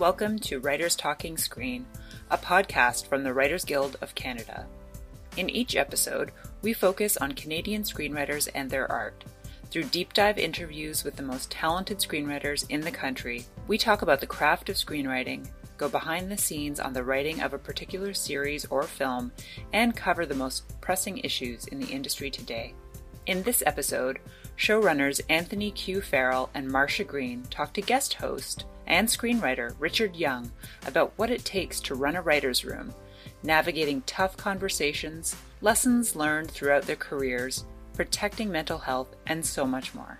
welcome to Writers Talking Screen, a podcast from the Writers Guild of Canada. In each episode, we focus on Canadian screenwriters and their art. Through deep dive interviews with the most talented screenwriters in the country, we talk about the craft of screenwriting, go behind the scenes on the writing of a particular series or film, and cover the most pressing issues in the industry today. In this episode, showrunners Anthony Q. Farrell and Marsha Green talk to guest host and screenwriter Richard Young about what it takes to run a writer's room, navigating tough conversations, lessons learned throughout their careers, protecting mental health, and so much more.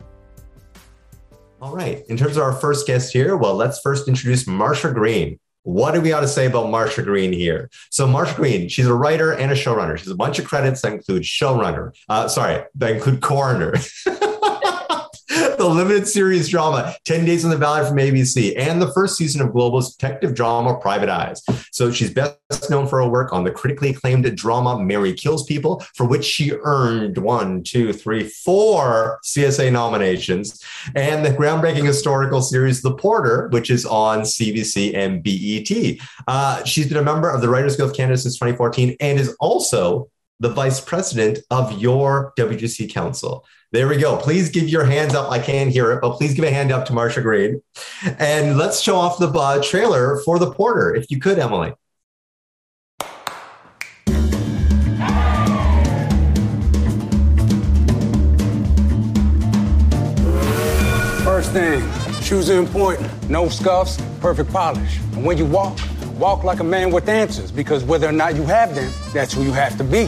All right. In terms of our first guest here, well, let's first introduce Marsha Green. What do we ought to say about Marsha Green here? So Marsha Green, she's a writer and a showrunner. She has a bunch of credits that include that include Coroner, the limited series drama 10 Days in the Valley from ABC, and the first season of Global's detective drama Private Eyes. So she's best known for her work on the critically acclaimed drama Mary Kills People, for which she earned 4 CSA nominations, and the groundbreaking historical series The Porter, which is on CBC and BET. She's been a member of the Writers Guild of Canada since 2014 and is also the vice president of your WGC Council. There we go. Please give your hands up. I can't hear it, but please give a hand up to Marsha Green. And let's show off the trailer for The Porter, if you could, Emily. First thing, shoes are important. No scuffs, perfect polish. And when you walk like a man with answers, because whether or not you have them, that's who you have to be.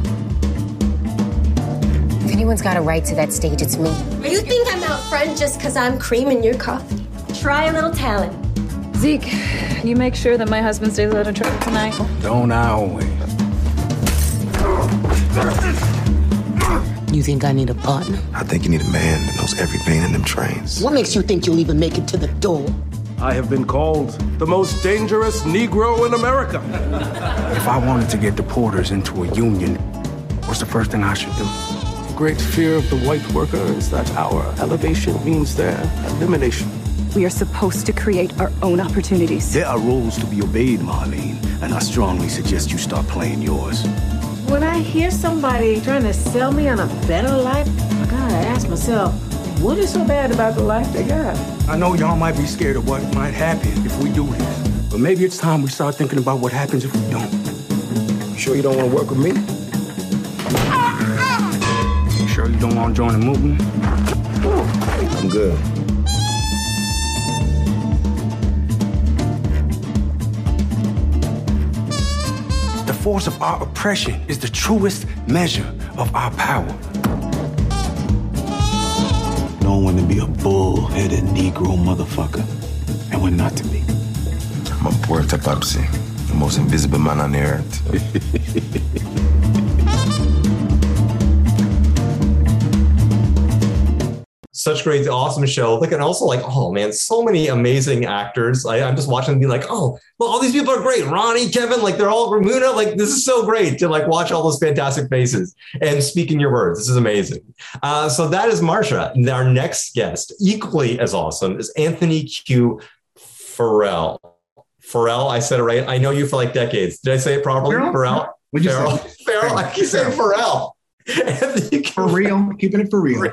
If anyone's got a right to that stage, it's me. You think I'm out front just because I'm creaming your coffee? Try a little talent. Zeke, you make sure that my husband stays out of trouble tonight. Don't I always? You think I need a partner? I think you need a man that knows every vein in them trains. What makes you think you'll even make it to the door? I have been called the most dangerous Negro in America. If I wanted to get the Porters into a union, what's the first thing I should do? The great fear of the white worker is that our elevation means their elimination. We are supposed to create our own opportunities. There are rules to be obeyed, Marlene, and I strongly suggest you start playing yours. When I hear somebody trying to sell me on a better life, I gotta ask myself, what is so bad about the life they got? I know y'all might be scared of what might happen if we do this, but maybe it's time we start thinking about what happens if we don't. You sure you don't want to work with me? You sure you don't want to join the movement? I'm good. The force of our oppression is the truest measure of our power. Knowing to be a bull-headed Negro motherfucker, and when not to be. I'm a Puerto Papsi, the most invisible man on the earth. Such great, awesome show. Look, and also like, oh man, so many amazing actors. I'm just watching them be like, oh, well, all these people are great. Ronnie, Kevin, like they're all Ramuna. Like this is so great to like watch all those fantastic faces and speaking your words. This is amazing. So that is Marsha. And our next guest, equally as awesome, is Anthony Q. Farrell. Farrell, I said it right. I know you for like decades. Did I say it properly? Farrell? What'd you Farrell? say? Farrell. I keep saying Farrell. For real, keeping it for real.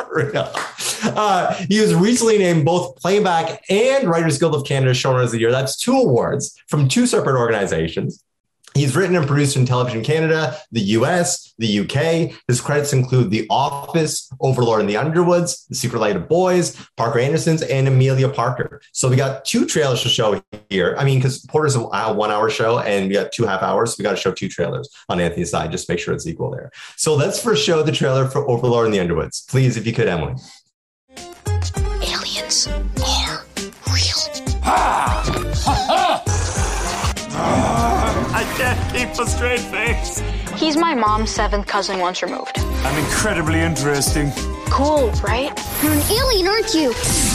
He was recently named both Playback and Writers Guild of Canada Showrunners of the Year. That's 2 awards from 2 separate organizations. He's written and produced in Television Canada, the US, the UK. His credits include The Office, Overlord in the Underwoods, The Secret Life of Boys, Parker Anderson's, and Amelia Parker. So we got 2 trailers to show here. I mean, because Porter's a 1-hour show and we got 2 half-hours. So we got to show 2 trailers on Anthony's side, just make sure it's equal there. So let's first show the trailer for Overlord in the Underwoods. Please, if you could, Emily. Aliens are real. I can't keep a straight face. He's my mom's 7th cousin once removed. I'm incredibly interesting. Cool, right? You're an alien, aren't you?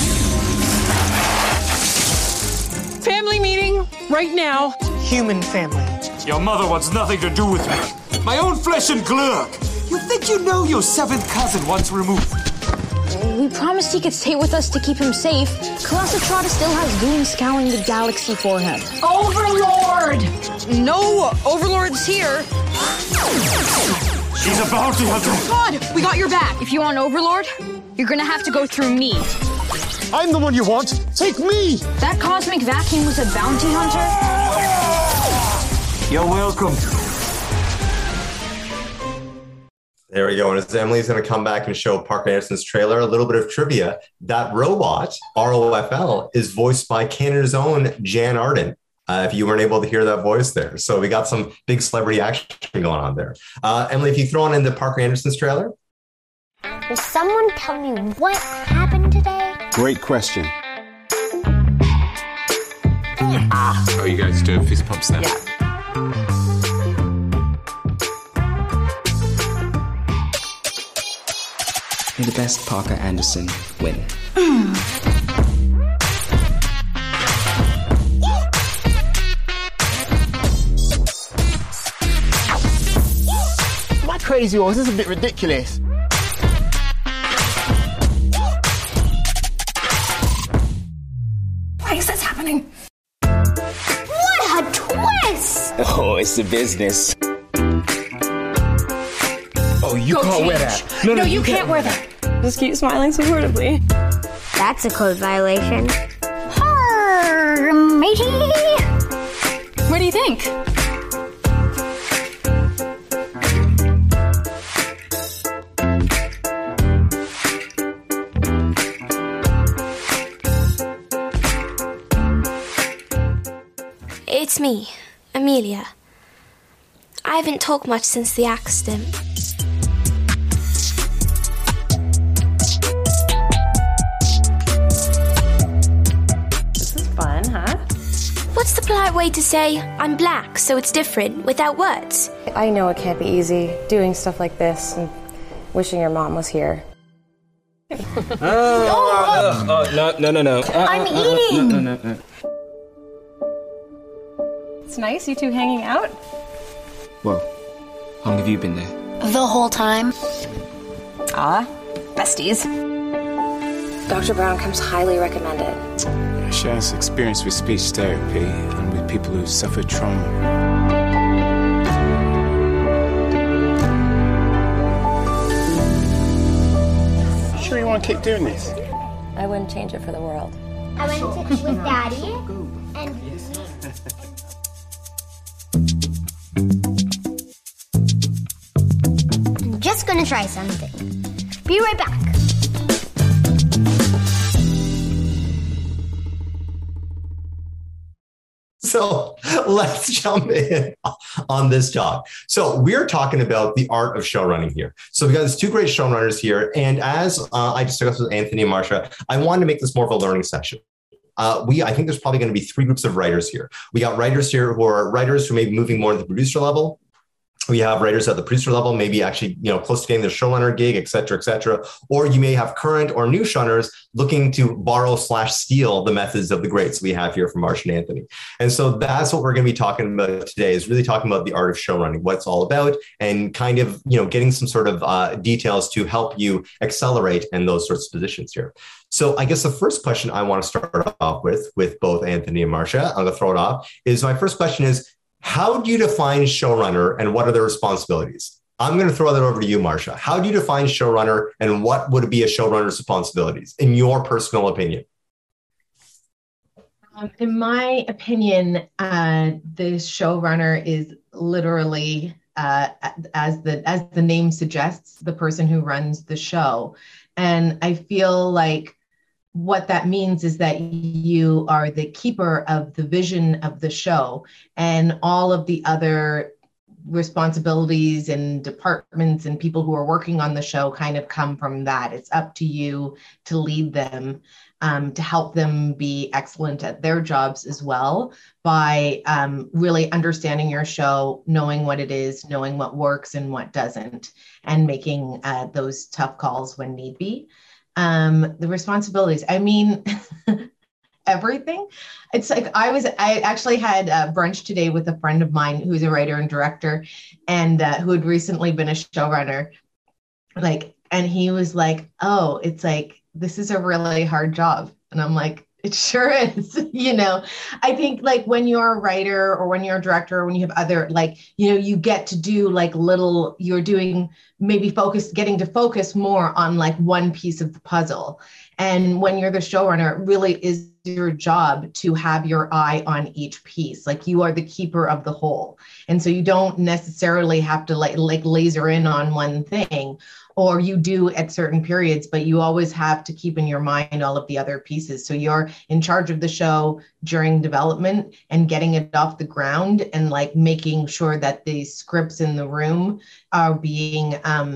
Family meeting right now. Human family. Your mother wants nothing to do with me. My own flesh and blood. You think you know your 7th cousin once removed? We promised he could stay with us to keep him safe. Kalasitrata still has goons scouring the galaxy for him. Overlord! No, Overlord's here. She's a bounty hunter. God, we got your back. If you want Overlord, you're gonna have to go through me. I'm the one you want. Take me. That cosmic vacuum was a bounty hunter? You're welcome. There we go. And as Emily's going to come back and show Parker Anderson's trailer, a little bit of trivia. That robot, ROFL, is voiced by Canada's own Jan Arden. If you weren't able to hear that voice there. So we got some big celebrity action going on there. Emily, if you throw on in the Parker Anderson's trailer. Will someone tell me what happened today? Great question. Oh, you guys doing fist pumps now? Yeah. May the best Parker Anderson win. Am I crazy or is this a bit ridiculous? Why is this happening? What a twist! Oh, it's the business. Oh, you Go can't change. wear that. No, you can't wear that. Just keep smiling supportively. That's a code violation. Arr, matey! What do you think? It's me, Amelia. I haven't talked much since the accident. This is fun, huh? What's the polite way to say, I'm black, so it's different, without words? I know it can't be easy doing stuff like this and wishing your mom was here. No. I'm eating. No. It's nice, you two hanging out. Well, how long have you been there? The whole time. Ah, besties. Dr. Brown comes highly recommended. She has experience with speech therapy and with people who suffered trauma. Sure you want to keep doing this? I wouldn't change it for the world. I went with Daddy, and I'm just gonna try something. Be right back. So let's jump in on this talk. So we're talking about the art of showrunning here. So we got these two great showrunners here. And as I discussed with Anthony and Marsha, I wanted to make this more of a learning session. I think there's probably going to be three groups of writers here. We got writers here who are writers who may be moving more to the producer level. We have writers at the producer level, maybe actually, close to getting their showrunner gig, et cetera, et cetera. Or you may have current or new showrunners looking to borrow/steal the methods of the greats we have here from Marsha and Anthony. And so that's what we're going to be talking about today, is really talking about the art of showrunning, what it's all about, and kind of, getting some sort of details to help you accelerate in those sorts of positions here. So I guess the first question I want to start off with both Anthony and Marsha, I'm going to throw it off, is my first question is, how do you define showrunner and what are their responsibilities? I'm going to throw that over to you, Marsha. How do you define showrunner and what would be a showrunner's responsibilities in your personal opinion? In my opinion, the showrunner is literally, as the name suggests, the person who runs the show. And I feel like what that means is that you are the keeper of the vision of the show, and all of the other responsibilities and departments and people who are working on the show kind of come from that. It's up to you to lead them, to help them be excellent at their jobs as well, by really understanding your show, knowing what it is, knowing what works and what doesn't, and making those tough calls when need be. The responsibilities, I mean, everything. It's like I actually had brunch today with a friend of mine who's a writer and director, and who had recently been a showrunner. Like, And he was like, oh, it's like, this is a really hard job. And I'm like, it sure is. I think like when you're a writer or when you're a director, or when you have other, like, you get to do like you're doing maybe getting to focus more on like one piece of the puzzle. And when you're the showrunner, it really is your job to have your eye on each piece. Like you are the keeper of the whole. And so you don't necessarily have to like laser in on one thing, or you do at certain periods, but you always have to keep in your mind all of the other pieces. So you're in charge of the show during development and getting it off the ground, and like making sure that the scripts in the room are being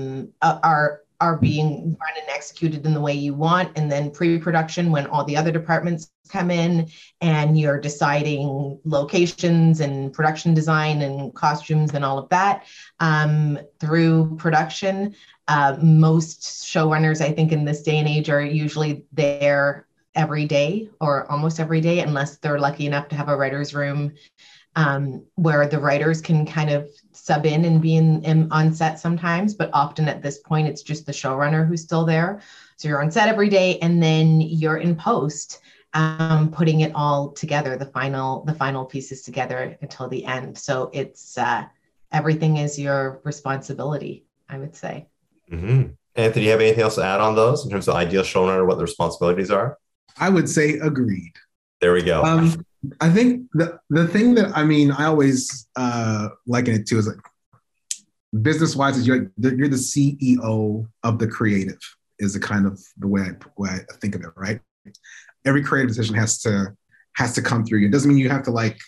being run and executed in the way you want. And then pre-production, when all the other departments come in and you're deciding locations and production design and costumes and all of that, through production. Most showrunners, I think in this day and age, are usually there every day or almost every day, unless they're lucky enough to have a writer's room where the writers can kind of sub in and be on set sometimes. But often at this point, it's just the showrunner who's still there. So you're on set every day, and then you're in post, putting it all together, the final pieces together until the end. So it's everything is your responsibility, I would say. Mm-hmm. Anthony, do you have anything else to add on those in terms of ideal showrunner, what the responsibilities are? I would say agreed. There we go. I think the thing that I always liken it to is like business wise is you're the CEO of the creative is the kind of the way I think of it, right? Every creative decision has to come through you. It doesn't mean you have to like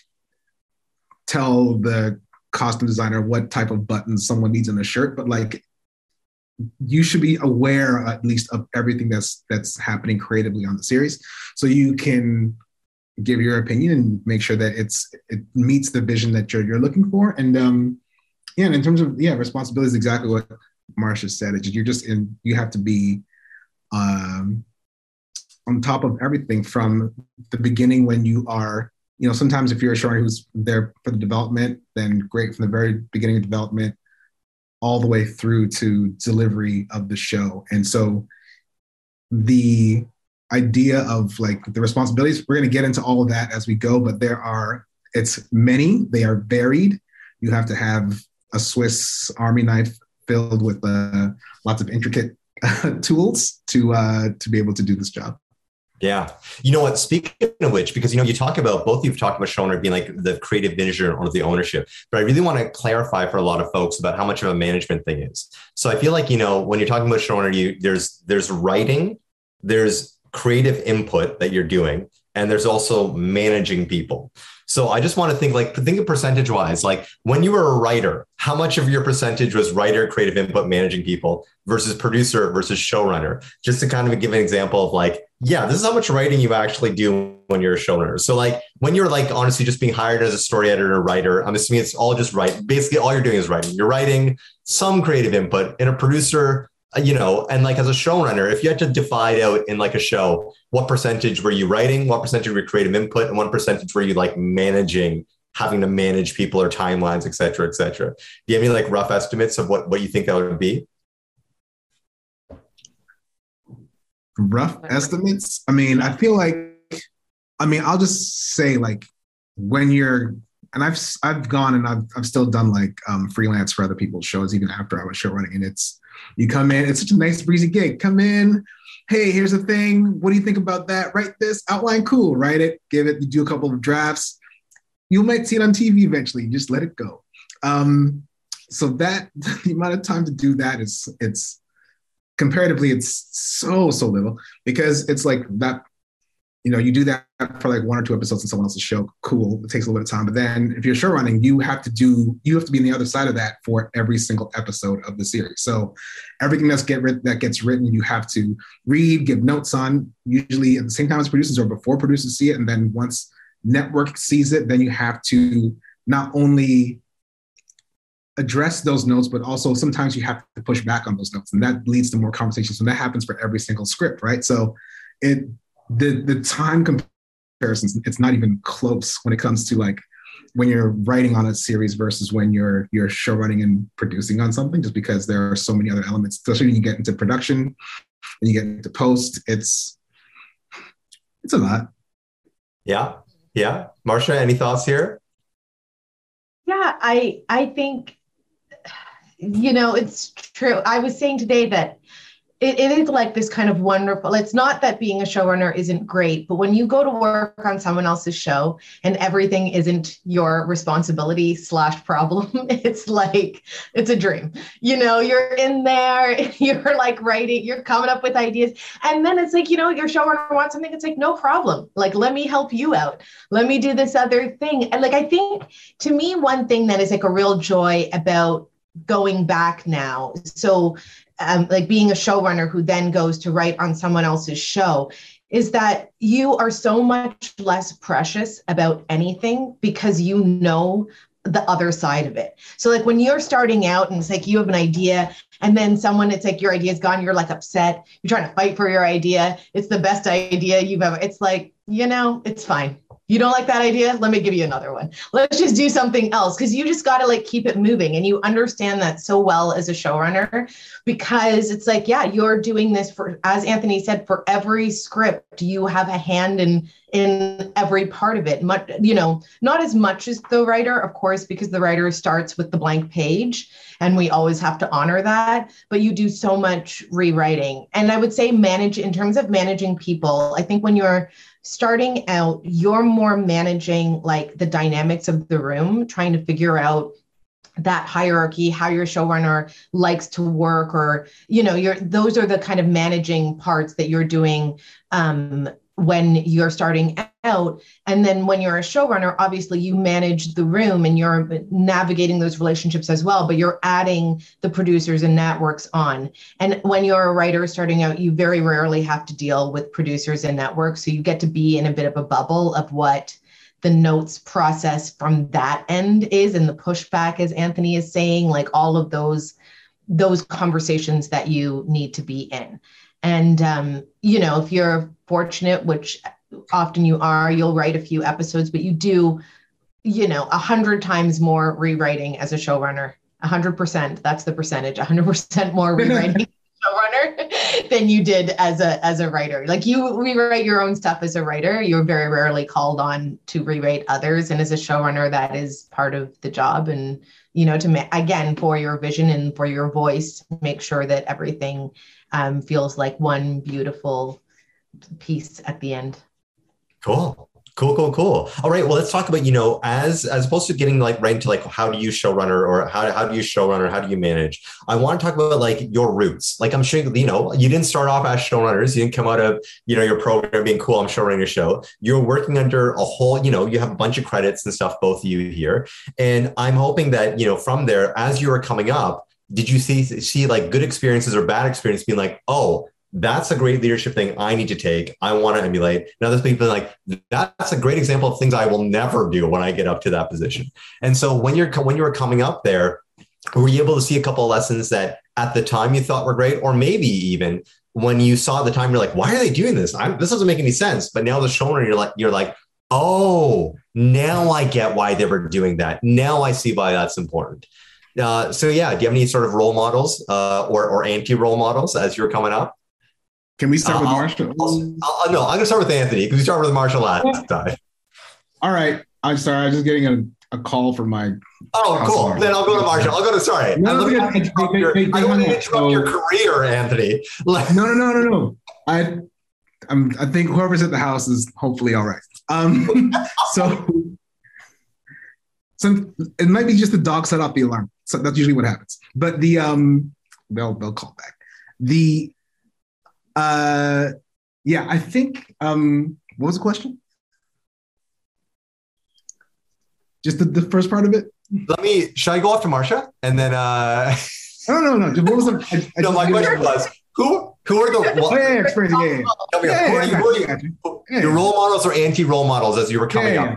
tell the costume designer what type of buttons someone needs in a shirt, but like you should be aware at least of everything that's happening creatively on the series, so you can give your opinion and make sure that it meets the vision that you're looking for. And and in terms of responsibility is exactly what Marsha said. You have to be on top of everything from the beginning when you are, sometimes if you're a showrunner who's there for the development, then great, from the very beginning of development all the way through to delivery of the show. And so the idea of like the responsibilities, we're going to get into all of that as we go, but it's many, they are varied. You have to have a Swiss Army knife filled with lots of intricate tools to be able to do this job. Yeah. You know what? Speaking of which, because, you talk about, both of you've talked about showrunner being like the creative vision or the ownership, but I really want to clarify for a lot of folks about how much of a management thing is. So I feel like, when you're talking about showrunner, there's writing, there's creative input that you're doing, and there's also managing people. So I just want to think of percentage wise, like when you were a writer, how much of your percentage was writer, creative input, managing people versus producer versus showrunner? Just to kind of give an example of like, this is how much writing you actually do when you're a showrunner. So like when you're like honestly just being hired as a story editor or writer, I'm assuming it's all just writing. Basically all you're doing is writing. You're writing some creative input. In a producer, and like as a showrunner, if you had to divide out in like a show, what percentage were you writing, what percentage were creative input, and what percentage were you like managing, having to manage people or timelines, et cetera, et cetera? Do you have any like rough estimates of what you think that would be? Rough estimates? I feel like, I'll just say like when you're, and I've gone and I've still done like freelance for other people's shows, even after I was showrunning, and you come in, it's such a nice breezy gig. Come in, hey, here's the thing. What do you think about that? Write this, outline, cool, write it, give it, you do a couple of drafts. You might see it on TV eventually, just let it go. So that, the amount of time to do that it's comparatively, it's so little, because it's like that, you do that for like 1 or 2 episodes in someone else's show. Cool. It takes a little bit of time. But then if you're show running, you have to be on the other side of that for every single episode of the series. So everything that gets written, you have to read, give notes on, usually at the same time as producers or before producers see it. And then once network sees it, then you have to not only address those notes, but also sometimes you have to push back on those notes. And that leads to more conversations. And that happens for every single script, right? So the time comparisons, it's not even close when it comes to like when you're writing on a series versus when you're show running and producing on something, just because there are so many other elements, especially when you get into production and you get into post, it's a lot. Yeah. Marsha, any thoughts here? Yeah, I think, it's true. I was saying today that it is like this kind of wonderful, it's not that being a showrunner isn't great, but when you go to work on someone else's show and everything isn't your responsibility / problem, it's like, it's a dream. You're in there, you're like writing, you're coming up with ideas. And then it's like, your showrunner wants something. It's like, no problem. Like, let me help you out. Let me do this other thing. And like, I think to me, one thing that is like a real joy about going back now. So like being a showrunner who then goes to write on someone else's show is that you are so much less precious about anything because you know the other side of it. So like when you're starting out and it's like you have an idea and then it's like your idea is gone, you're like upset, you're trying to fight for your idea. It's the best idea you've ever, it's like, it's fine. You don't like that idea? Let me give you another one. Let's just do something else, because you just got to like keep it moving. And you understand that so well as a showrunner, because it's like, yeah, you're doing this for, as Anthony said, for every script, you have a hand in every part of it. Not as much as the writer, of course, because the writer starts with the blank page and we always have to honor that, but you do so much rewriting. And I would say in terms of managing people, I think when you're starting out, you're more managing like the dynamics of the room, trying to figure out that hierarchy, how your showrunner likes to work, or, those are the kind of managing parts that you're doing when you're starting out. And then when you're a showrunner, obviously you manage the room and you're navigating those relationships as well, but you're adding the producers and networks on. And when you're a writer starting out, you very rarely have to deal with producers and networks. So you get to be in a bit of a bubble of what the notes process from that end is, and the pushback, as Anthony is saying, like all of those conversations that you need to be in. And, if you're fortunate, which often you are, you'll write a few episodes, but you do, 100 times more rewriting as a showrunner, 100%. That's the percentage, 100% more rewriting showrunner than you did as a writer. Like you rewrite your own stuff as a writer. You're very rarely called on to rewrite others. And as a showrunner, that is part of the job. And, again, for your vision and for your voice, make sure that everything feels like one beautiful piece at the end. Cool. All right. Well, let's talk about, as opposed to getting like right into like, how do you showrunner, or how do you showrunner? How do you manage? I want to talk about like your roots. Like I'm sure, you didn't start off as showrunners. You didn't come out of, your program being cool, I'm showrunning a show. You're working under a whole, you have a bunch of credits and stuff, both of you here. And I'm hoping that, from there, as you were coming up, did you see like good experiences or bad experiences being like, oh, that's a great leadership thing I need to take, I want to emulate? Now there's people like, that's a great example of things I will never do when I get up to that position. And so when you were coming up there, were you able to see a couple of lessons that at the time you thought were great, or maybe even when you saw the time, you're like, why are they doing this? This doesn't make any sense. But now the showrunner, you're like, oh, now I get why they were doing that. Now I see why that's important. So yeah, do you have any sort of role models or anti-role models as you're coming up? Can we start with Marsha? No, I'm going to start with Anthony because we started with Marsha last time. All right. I'm sorry. I'm just getting a call from my... Oh, cool. Then I'll go to Marsha. I don't want to interrupt your career, Anthony. No. I think whoever's at the house is hopefully all right. So it might be just the dog set off the alarm. So that's usually what happens. But they'll call back. I think what was the question? Just the first part of it? Should I go off to Marsha? And then No. What was the my question was who are the experience? Your role models or anti-role models as you were coming up?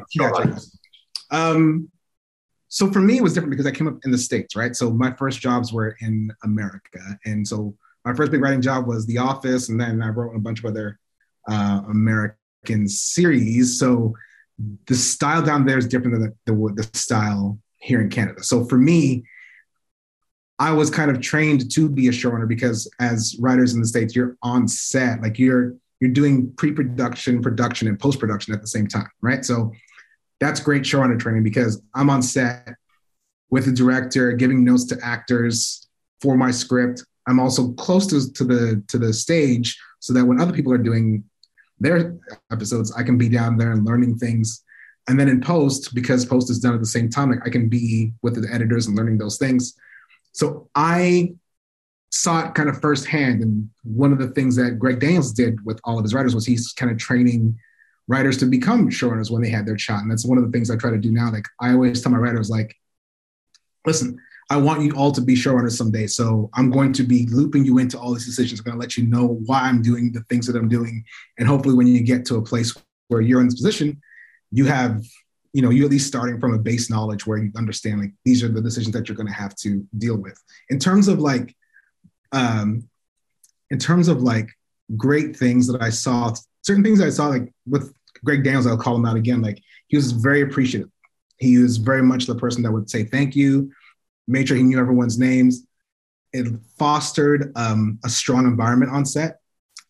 So for me, it was different because I came up in the States, right? So my first jobs were in America. And so my first big writing job was The Office. And then I wrote a bunch of other American series. So the style down there is different than the style here in Canada. So for me, I was kind of trained to be a showrunner because as writers in the States, you're on set, like you're doing pre-production, production, and post-production at the same time, right? So that's great showrunner training because I'm on set with the director, giving notes to actors for my script. I'm also close to the stage so that when other people are doing their episodes, I can be down there and learning things. And then in post, because post is done at the same time, like I can be with the editors and learning those things. So I saw it kind of firsthand. And one of the things that Greg Daniels did with all of his writers was he's kind of training writers to become showrunners when they had their shot. And that's one of the things I try to do now. Like I always tell my writers, like, listen, I want you all to be showrunners someday. So I'm going to be looping you into all these decisions. I'm going to let you know why I'm doing the things that I'm doing. And hopefully when you get to a place where you're in this position, you have, you're at least starting from a base knowledge where you understand, like, these are the decisions that you're going to have to deal with. In terms of great things that I saw, certain things I saw, like with Greg Daniels, I'll call him out again. Like he was very appreciative. He was very much the person that would say thank you, made sure he knew everyone's names. It fostered a strong environment on set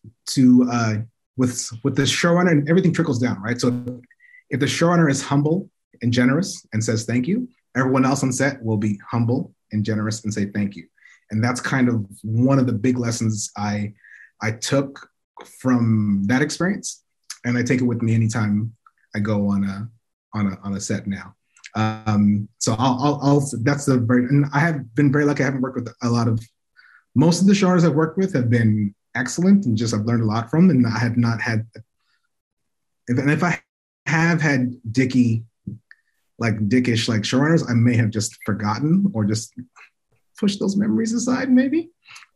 with the showrunner, and everything trickles down, right? So if the showrunner is humble and generous and says thank you, everyone else on set will be humble and generous and say thank you. And that's kind of one of the big lessons I took from that experience, and I take it with me anytime I go on a set now. So and I have been very lucky. I haven't worked with most of the showrunners I've worked with have been excellent and just I've learned a lot from them. And I have not had, if I have had dickish showrunners, I may have just forgotten or just pushed those memories aside maybe.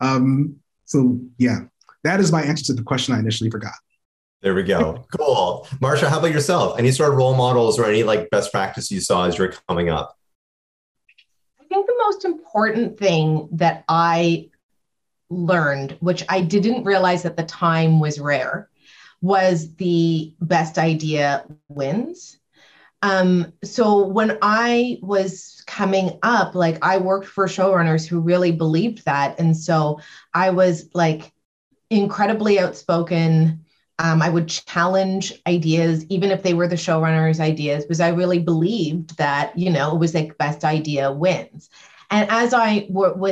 So yeah, that is my answer to the question I initially forgot. There we go. Cool. Marsha, how about yourself? Any sort of role models or any best practice you saw as you're coming up? I think the most important thing that I learned, which I didn't realize at the time was rare, was the best idea wins. So when I was coming up, I worked for showrunners who really believed that. And so I was incredibly outspoken. I would challenge ideas, even if they were the showrunner's ideas, because I really believed that, it was best idea wins. And as I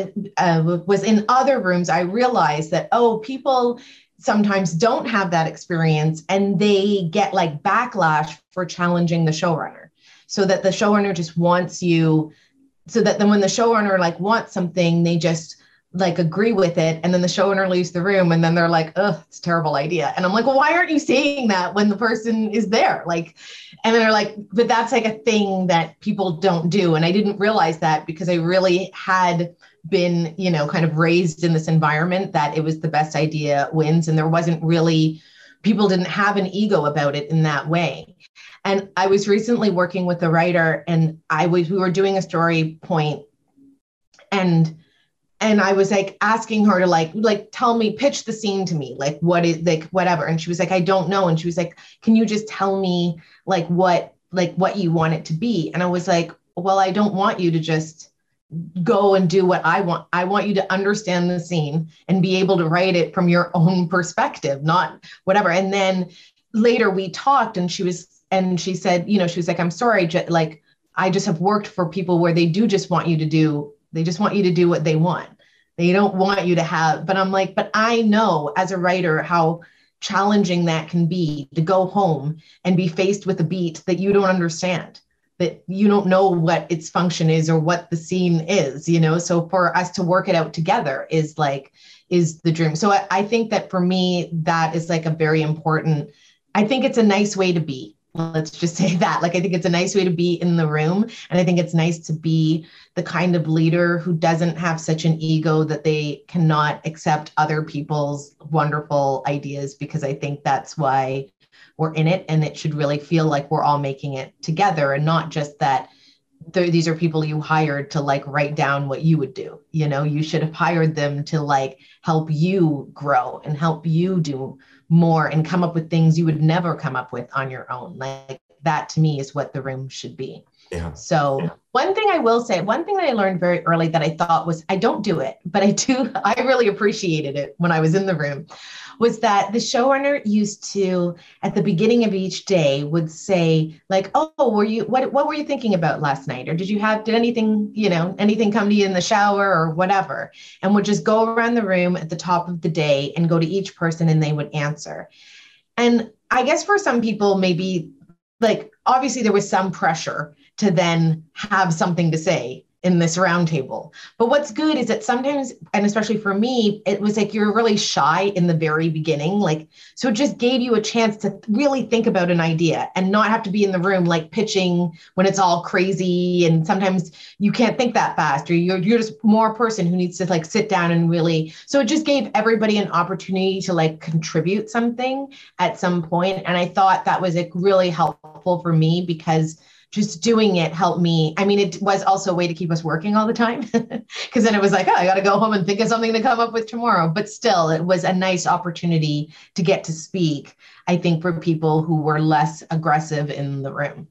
was in other rooms, I realized that, people sometimes don't have that experience and they get backlash for challenging the showrunner, so that the showrunner just wants you, so that then when the showrunner wants something, they just agree with it. And then the showrunner leaves the room and then they're like, oh, it's a terrible idea. And I'm like, well, why aren't you saying that when the person is there? And then they're like, but that's a thing that people don't do. And I didn't realize that because I really had been, kind of raised in this environment that it was the best idea wins. And there wasn't really, people didn't have an ego about it in that way. And I was recently working with a writer and we were doing a story point and I was asking her to tell me, pitch the scene to me, what is whatever. And she was like, I don't know. And she was like, can you just tell me what you want it to be? And I was like, well, I don't want you to just go and do what I want. I want you to understand the scene and be able to write it from your own perspective, not whatever. And then later we talked and she said, she was like, I'm sorry. I just have worked for people where they just want you to do what they want. They don't want you to have, but I'm like, but I know as a writer how challenging that can be to go home and be faced with a beat that you don't understand, that you don't know what its function is or what the scene is, so for us to work it out together is the dream. So I think that for me, that is a very important, I think it's a nice way to be. Let's just say that. I think it's a nice way to be in the room. And I think it's nice to be the kind of leader who doesn't have such an ego that they cannot accept other people's wonderful ideas, because I think that's why we're in it. And it should really feel like we're all making it together and not just that these are people you hired to write down what you would do. You should have hired them to help you grow and help you do more and come up with things you would never come up with on your own. that to me is what the room should be. Yeah. So one thing I will say, one thing that I learned very early that I thought was, I don't do it, but I really appreciated it when I was in the room, was that the showrunner used to, at the beginning of each day, would say like, oh, what were you thinking about last night? Or did anything come to you in the shower or whatever? And would just go around the room at the top of the day and go to each person and they would answer. And I guess for some people, maybe like, obviously there was some pressure to then have something to say in this roundtable. But what's good is that sometimes, and especially for me, it was like you're really shy in the very beginning. Like, so it just gave you a chance to really think about an idea and not have to be in the room like pitching when it's all crazy. And sometimes you can't think that fast, or you're just more a person who needs to like sit down and really, so it just gave everybody an opportunity to like contribute something at some point. And I thought that was like really helpful for me, because just doing it helped me. I mean, it was also a way to keep us working all the time, because then it was like, oh, I got to go home and think of something to come up with tomorrow. But still, it was a nice opportunity to get to speak, I think, for people who were less aggressive in the room.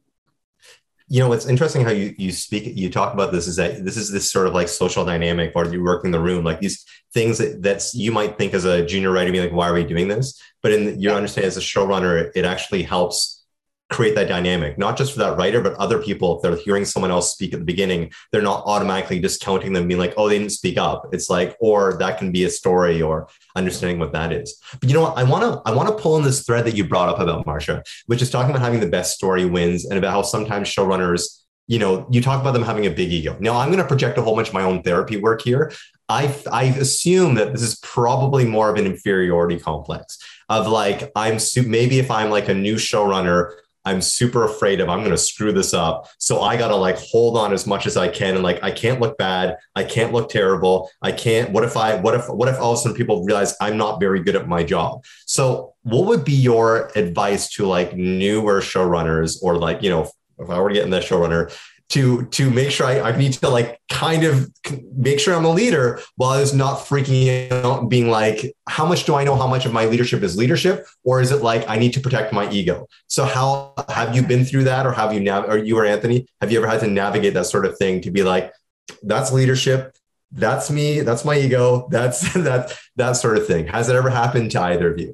You know, what's interesting how you talk about this is that this is this sort of like social dynamic, or you work in the room, like these things that you might think as a junior writer, be like, why are we doing this? But in your understanding as a showrunner, it actually helps create that dynamic, not just for that writer, but other people. If they're hearing someone else speak at the beginning, they're not automatically discounting them, being like, oh, they didn't speak up. It's like, or that can be a story, or understanding what that is. But you know what? I want to pull on this thread that you brought up about Marcia, which is talking about having the best story wins, and about how sometimes showrunners, you know, you talk about them having a big ego. Now, I'm going to project a whole bunch of my own therapy work here. I assume that this is probably more of an inferiority complex of like, maybe if I'm like a new showrunner, I'm super afraid of, I'm going to screw this up. So I got to like hold on as much as I can. And like, I can't look bad. I can't look terrible. I can't, what if all of a sudden people realize I'm not very good at my job? So what would be your advice to like newer showrunners, or like, you know, if I were to get in that showrunner, to make sure I need to like kind of make sure I'm a leader while I was not freaking out, being like, how much do I know how much of my leadership is leadership? Or is it like, I need to protect my ego? So how have you been through that? Or have you or you or Anthony, have you ever had to navigate that sort of thing to be like, that's leadership, that's me, that's my ego, that's that sort of thing? Has it ever happened to either of you?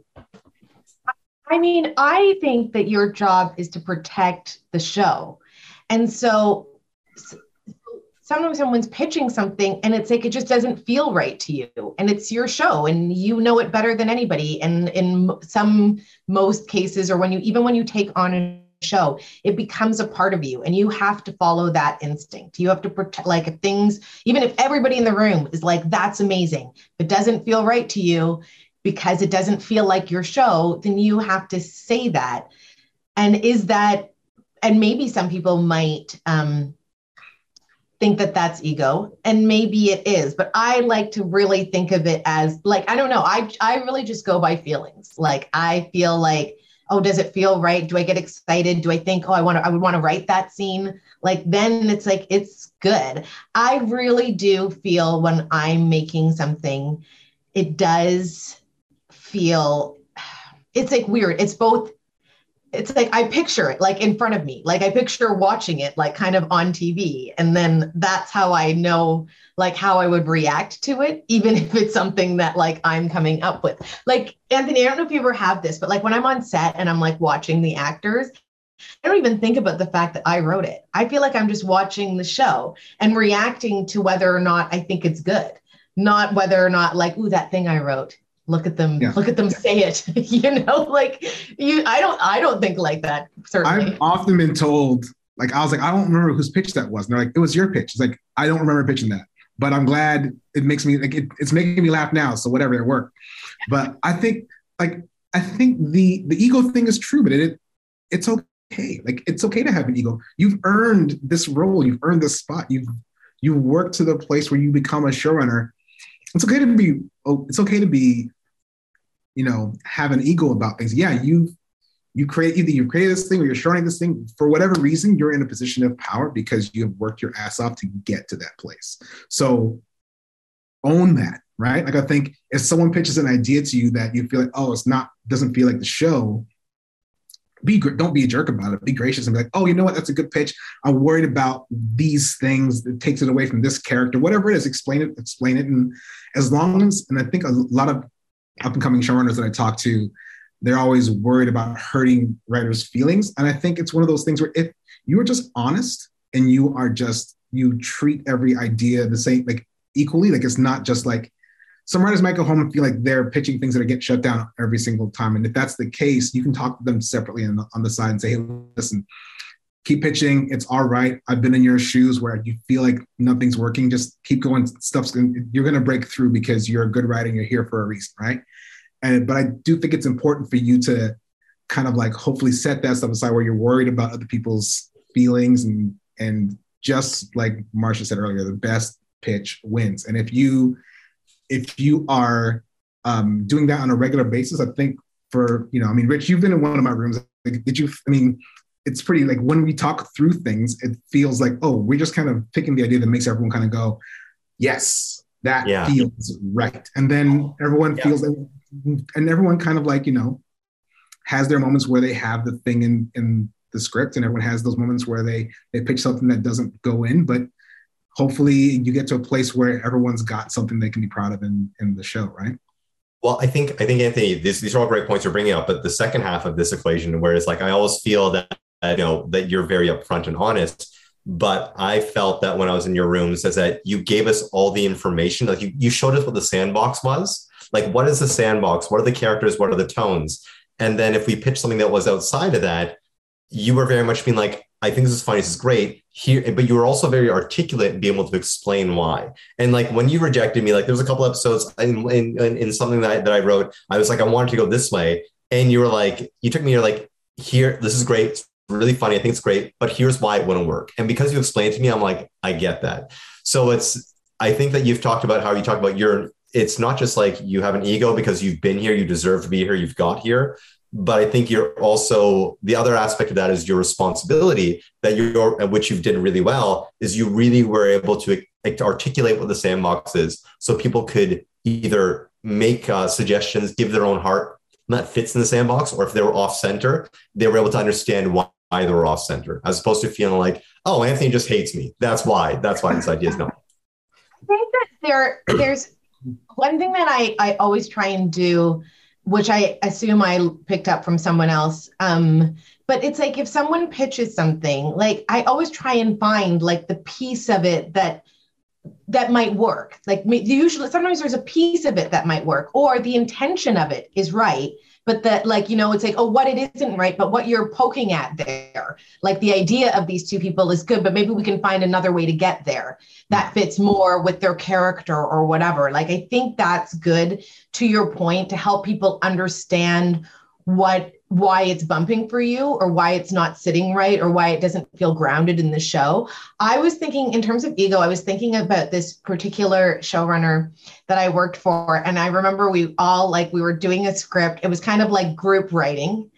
I mean, I think that your job is to protect the show. And so sometimes someone's pitching something and it's like, it just doesn't feel right to you, and it's your show and you know it better than anybody. And in most cases, or when you take on a show, it becomes a part of you, and you have to follow that instinct. You have to protect, like, if things, even if everybody in the room is like, that's amazing, if it doesn't feel right to you because it doesn't feel like your show, then you have to say that. And maybe some people might think that that's ego, and maybe it is, but I like to really think of it as like, I don't know. I really just go by feelings. Like, I feel like, oh, does it feel right? Do I get excited? Do I think, oh, I would want to write that scene? Like, then it's like, it's good. I really do feel when I'm making something, it does feel, it's like weird. It's both. It's like, I picture it like in front of me. Like, I picture watching it like kind of on TV. And then that's how I know like how I would react to it, even if it's something that like I'm coming up with. Like, Anthony, I don't know if you ever have this, but like when I'm on set and I'm like watching the actors, I don't even think about the fact that I wrote it. I feel like I'm just watching the show and reacting to whether or not I think it's good, not whether or not like, ooh, that thing I wrote. Look at them say it, you know, like I don't think like that. Certainly. I've often been told, like, I was like, I don't remember whose pitch that was. And they're like, it was your pitch. It's like, I don't remember pitching that, but I'm glad it makes me like, it's making me laugh now. So whatever, it worked. But I think the ego thing is true, but it's okay. Like, it's okay to have an ego. You've earned this role. You've earned this spot. You've worked to the place where you become a showrunner. It's okay to be, you know, have an ego about things. Yeah, you've created this thing, or you're showing this thing for whatever reason. You're in a position of power because you have worked your ass off to get to that place. So own that, right? Like, I think if someone pitches an idea to you that you feel like, oh, doesn't feel like the show, don't be a jerk about it. Be gracious and be like, oh, you know what? That's a good pitch. I'm worried about these things. It takes it away from this character, whatever it is, explain it. And as long as, and I think a lot of up and coming showrunners that I talk to, they're always worried about hurting writers' feelings. And I think it's one of those things where if you are just honest and you treat every idea the same, like equally, like it's not just like, some writers might go home and feel like they're pitching things that get shut down every single time. And if that's the case, you can talk to them separately on the side and say, hey, listen, keep pitching. It's all right. I've been in your shoes where you feel like nothing's working. Just keep going. You're going to break through because you're a good writer and you're here for a reason, right? But I do think it's important for you to kind of like hopefully set that stuff aside where you're worried about other people's feelings and just like Marcia said earlier, the best pitch wins. And if you are doing that on a regular basis, I think Rich, you've been in one of my rooms. Like, it's pretty, like when we talk through things, it feels like, oh, we're just kind of picking the idea that makes everyone kind of go, yes, that feels right. And then everyone feels like, and everyone kind of like, has their moments where they have the thing in the script, and everyone has those moments where they pitch something that doesn't go in, but hopefully you get to a place where everyone's got something they can be proud of in the show, right? Well, I think Anthony, these are all great points you're bringing up, but the second half of this equation, where it's like, I always feel that, that you're very upfront and honest, but I felt that when I was in your rooms is that you gave us all the information. Like you showed us what the sandbox was. Like, what is the sandbox? What are the characters? What are the tones? And then if we pitched something that was outside of that, you were very much being like, I think this is funny, this is great here, but you were also very articulate and be able to explain why. And like when you rejected me, like there was a couple episodes in something that I wrote, I was like, I wanted to go this way. And you were like, you took me, you're like, here, this is great. It's really funny. I think it's great, but here's why it wouldn't work. And because you explained to me, I'm like, I get that. So I think that you've talked about how you talk about it's not just like you have an ego because you've been here, you deserve to be here, you've got here. But I think you're also, the other aspect of that is your responsibility which you've done really well, is you really were able to articulate what the sandbox is so people could either make suggestions, give their own heart that fits in the sandbox, or if they were off center, they were able to understand why they were off center, as opposed to feeling like, oh, Anthony just hates me. That's why this idea is no. I think that there's one thing that I always try and do, which I assume I picked up from someone else. But it's like, if someone pitches something, like I always try and find like the piece of it that might work. Like usually, sometimes there's a piece of it that might work, or the intention of it is right. But that, like, it's like, oh, what it isn't right, but what you're poking at there, like the idea of these two people is good, but maybe we can find another way to get there that fits more with their character or whatever. Like, I think that's good, to your point, to help people understand why it's bumping for you, or why it's not sitting right, or why it doesn't feel grounded in the show. I was thinking, in terms of ego, I was thinking about this particular showrunner that I worked for. And I remember we were doing a script. It was kind of like group writing.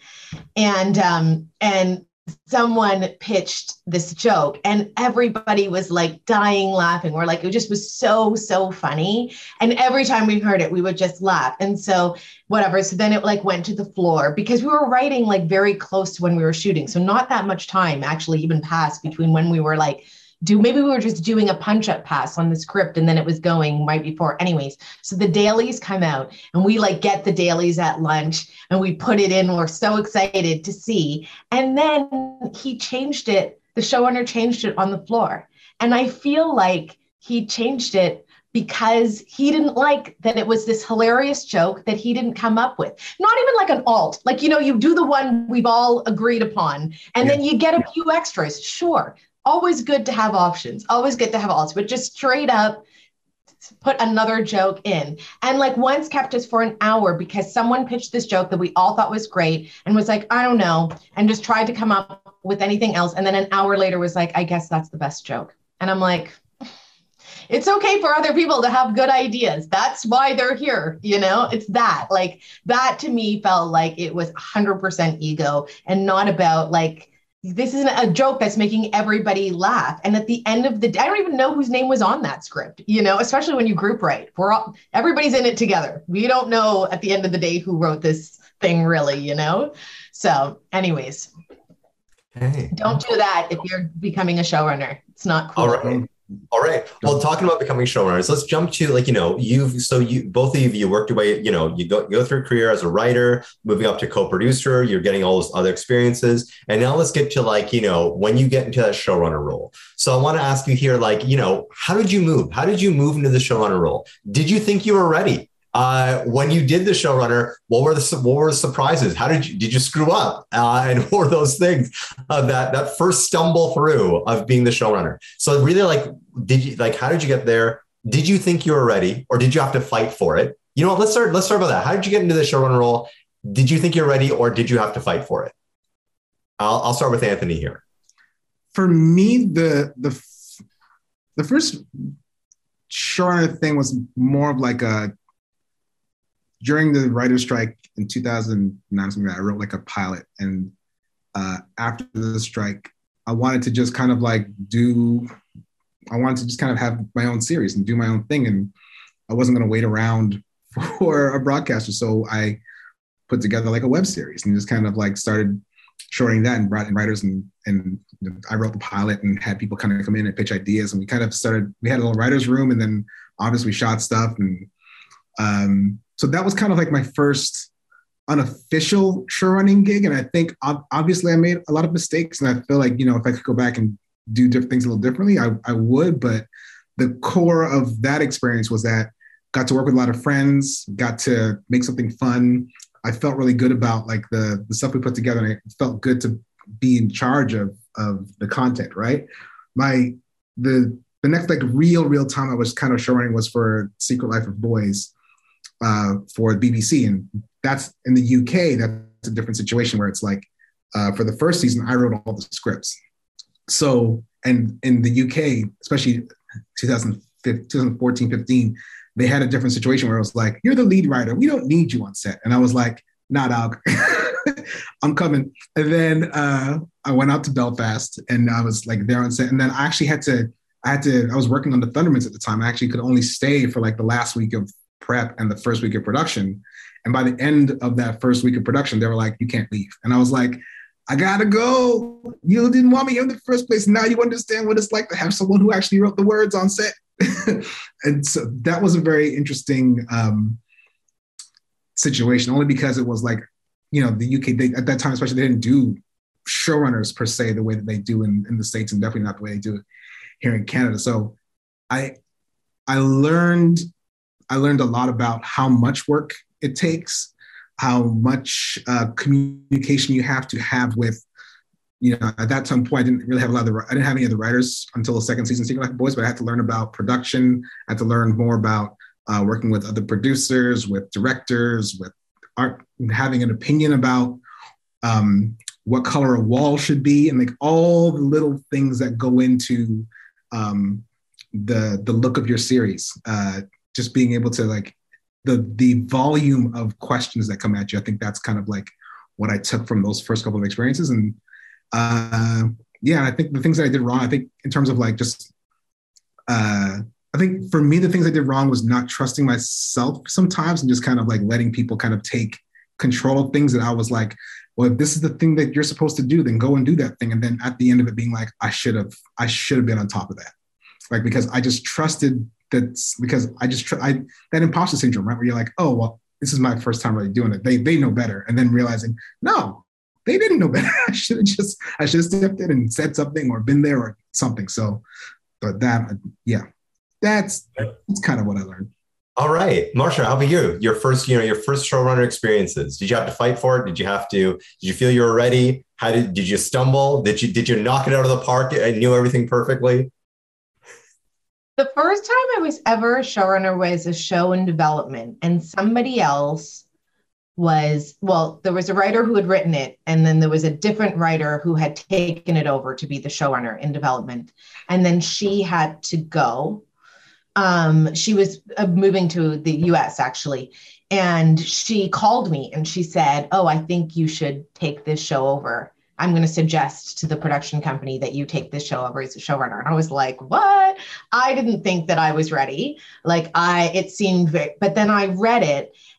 And someone pitched this joke and everybody was like dying laughing. We're like, it just was so, so funny. And every time we heard it, we would just laugh. And so whatever. So then it like went to the floor, because we were writing like very close to when we were shooting. So not that much time actually even passed between when we were like, maybe we were just doing a punch-up pass on the script and then it was going right before. Anyways, so the dailies come out and we like get the dailies at lunch and we put it in. We're so excited to see. And then he changed it. The showrunner changed it on the floor. And I feel like he changed it because he didn't like that it was this hilarious joke that he didn't come up with. Not even like an alt, like, you do the one we've all agreed upon and then you get a few extras. Sure. Always good to have options, always good to have alts, but just straight up put another joke in. And like once kept us for an hour because someone pitched this joke that we all thought was great and was like, I don't know, and just tried to come up with anything else. And then an hour later was like, I guess that's the best joke. And I'm like, it's okay for other people to have good ideas. That's why they're here. It's that, like, that to me felt like it was 100% ego and not about like, this isn't a joke that's making everybody laugh. And at the end of the day, I don't even know whose name was on that script, especially when you group write. Everybody's in it together. We don't know at the end of the day who wrote this thing, really, you know? So anyways, don't do that if you're becoming a showrunner. It's not cool. All right. Well, talking about becoming showrunners, let's jump to both of you worked your way, you go through a career as a writer, moving up to co-producer, you're getting all those other experiences. And now let's get to when you get into that showrunner role. So I want to ask you here, how did you move? How did you move into the showrunner role? Did you think you were ready? When you did the showrunner, what were the surprises? How did you screw up? And what were those things that first stumble through of being the showrunner? So really, how did you get there? Did you think you were ready, or did you have to fight for it? You know what? Let's start about that. How did you get into the showrunner role? Did you think you're ready, or did you have to fight for it? I'll start with Anthony here. For me, the first showrunner thing was more of during the writer's strike in 2009, I wrote a pilot. And after the strike, I wanted to just kind of have my own series and do my own thing. And I wasn't going to wait around for a broadcaster. So I put together a web series and just kind of started shorting that and brought in writers. And I wrote the pilot and had people kind of come in and pitch ideas. And we had a little writer's room, and then obviously we shot stuff. And so that was kind of my first unofficial show running gig. And I think obviously I made a lot of mistakes, and I feel if I could go back and do different things a little differently, I would. But the core of that experience was that I got to work with a lot of friends, got to make something fun. I felt really good about the stuff we put together, and it felt good to be in charge of the content, right? The next real time I was kind of show running was for Secret Life of Boys. For BBC, and that's in the UK. That's a different situation where it's for the first season, I wrote all the scripts. So, and in the UK, especially 2014, 15, they had a different situation where it was you're the lead writer. We don't need you on set. And I was nah, dog, I'm coming. And then I went out to Belfast, and I was there on set. And then I actually I was working on the Thundermans at the time. I actually could only stay for the last week of prep and the first week of production. And by the end of that first week of production, they were you can't leave. And I was I gotta go. You didn't want me in the first place. Now you understand what it's like to have someone who actually wrote the words on set. And so that was a very interesting situation, only because it was the UK, at that time, especially, they didn't do showrunners per se the way that they do in the States, and definitely not the way they do it here in Canada. So I learned a lot about how much work it takes, how much communication you have to have with, at that time point, I didn't really have I didn't have any of the writers until the second season of Secret Life of Boys, but I had to learn about production. I had to learn more about working with other producers, with directors, with art, having an opinion about what color a wall should be, and all the little things that go into the look of your series. Just being able to the volume of questions that come at you. I think that's kind of what I took from those first couple of experiences. And I think the things that I did wrong, I think in terms of I think for me, the things I did wrong was not trusting myself sometimes, and just kind of letting people kind of take control of things that I was well, if this is the thing that you're supposed to do, then go and do that thing. And then at the end of it being I should have been on top of that. Because I just trusted that imposter syndrome, right? Where you're oh, well, this is my first time really doing it. They know better. And then realizing, no, they didn't know better. I should have stepped in and said something or been there or something. So, but that's kind of what I learned. All right, Marsha, how about you? Your first showrunner experiences. Did you have to fight for it? Did you feel you were ready? Did you stumble? Did you knock it out of the park and knew everything perfectly? The first time I was ever a showrunner was a show in development, and somebody else there was a writer who had written it, and then there was a different writer who had taken it over to be the showrunner in development. And then she had to go. She was moving to the US actually. And she called me and she said, "Oh, I think you should take this show over. I'm going to suggest to the production company that you take this show over as a showrunner." And I was like, what? I didn't think that I was ready. It seemed but then I read it,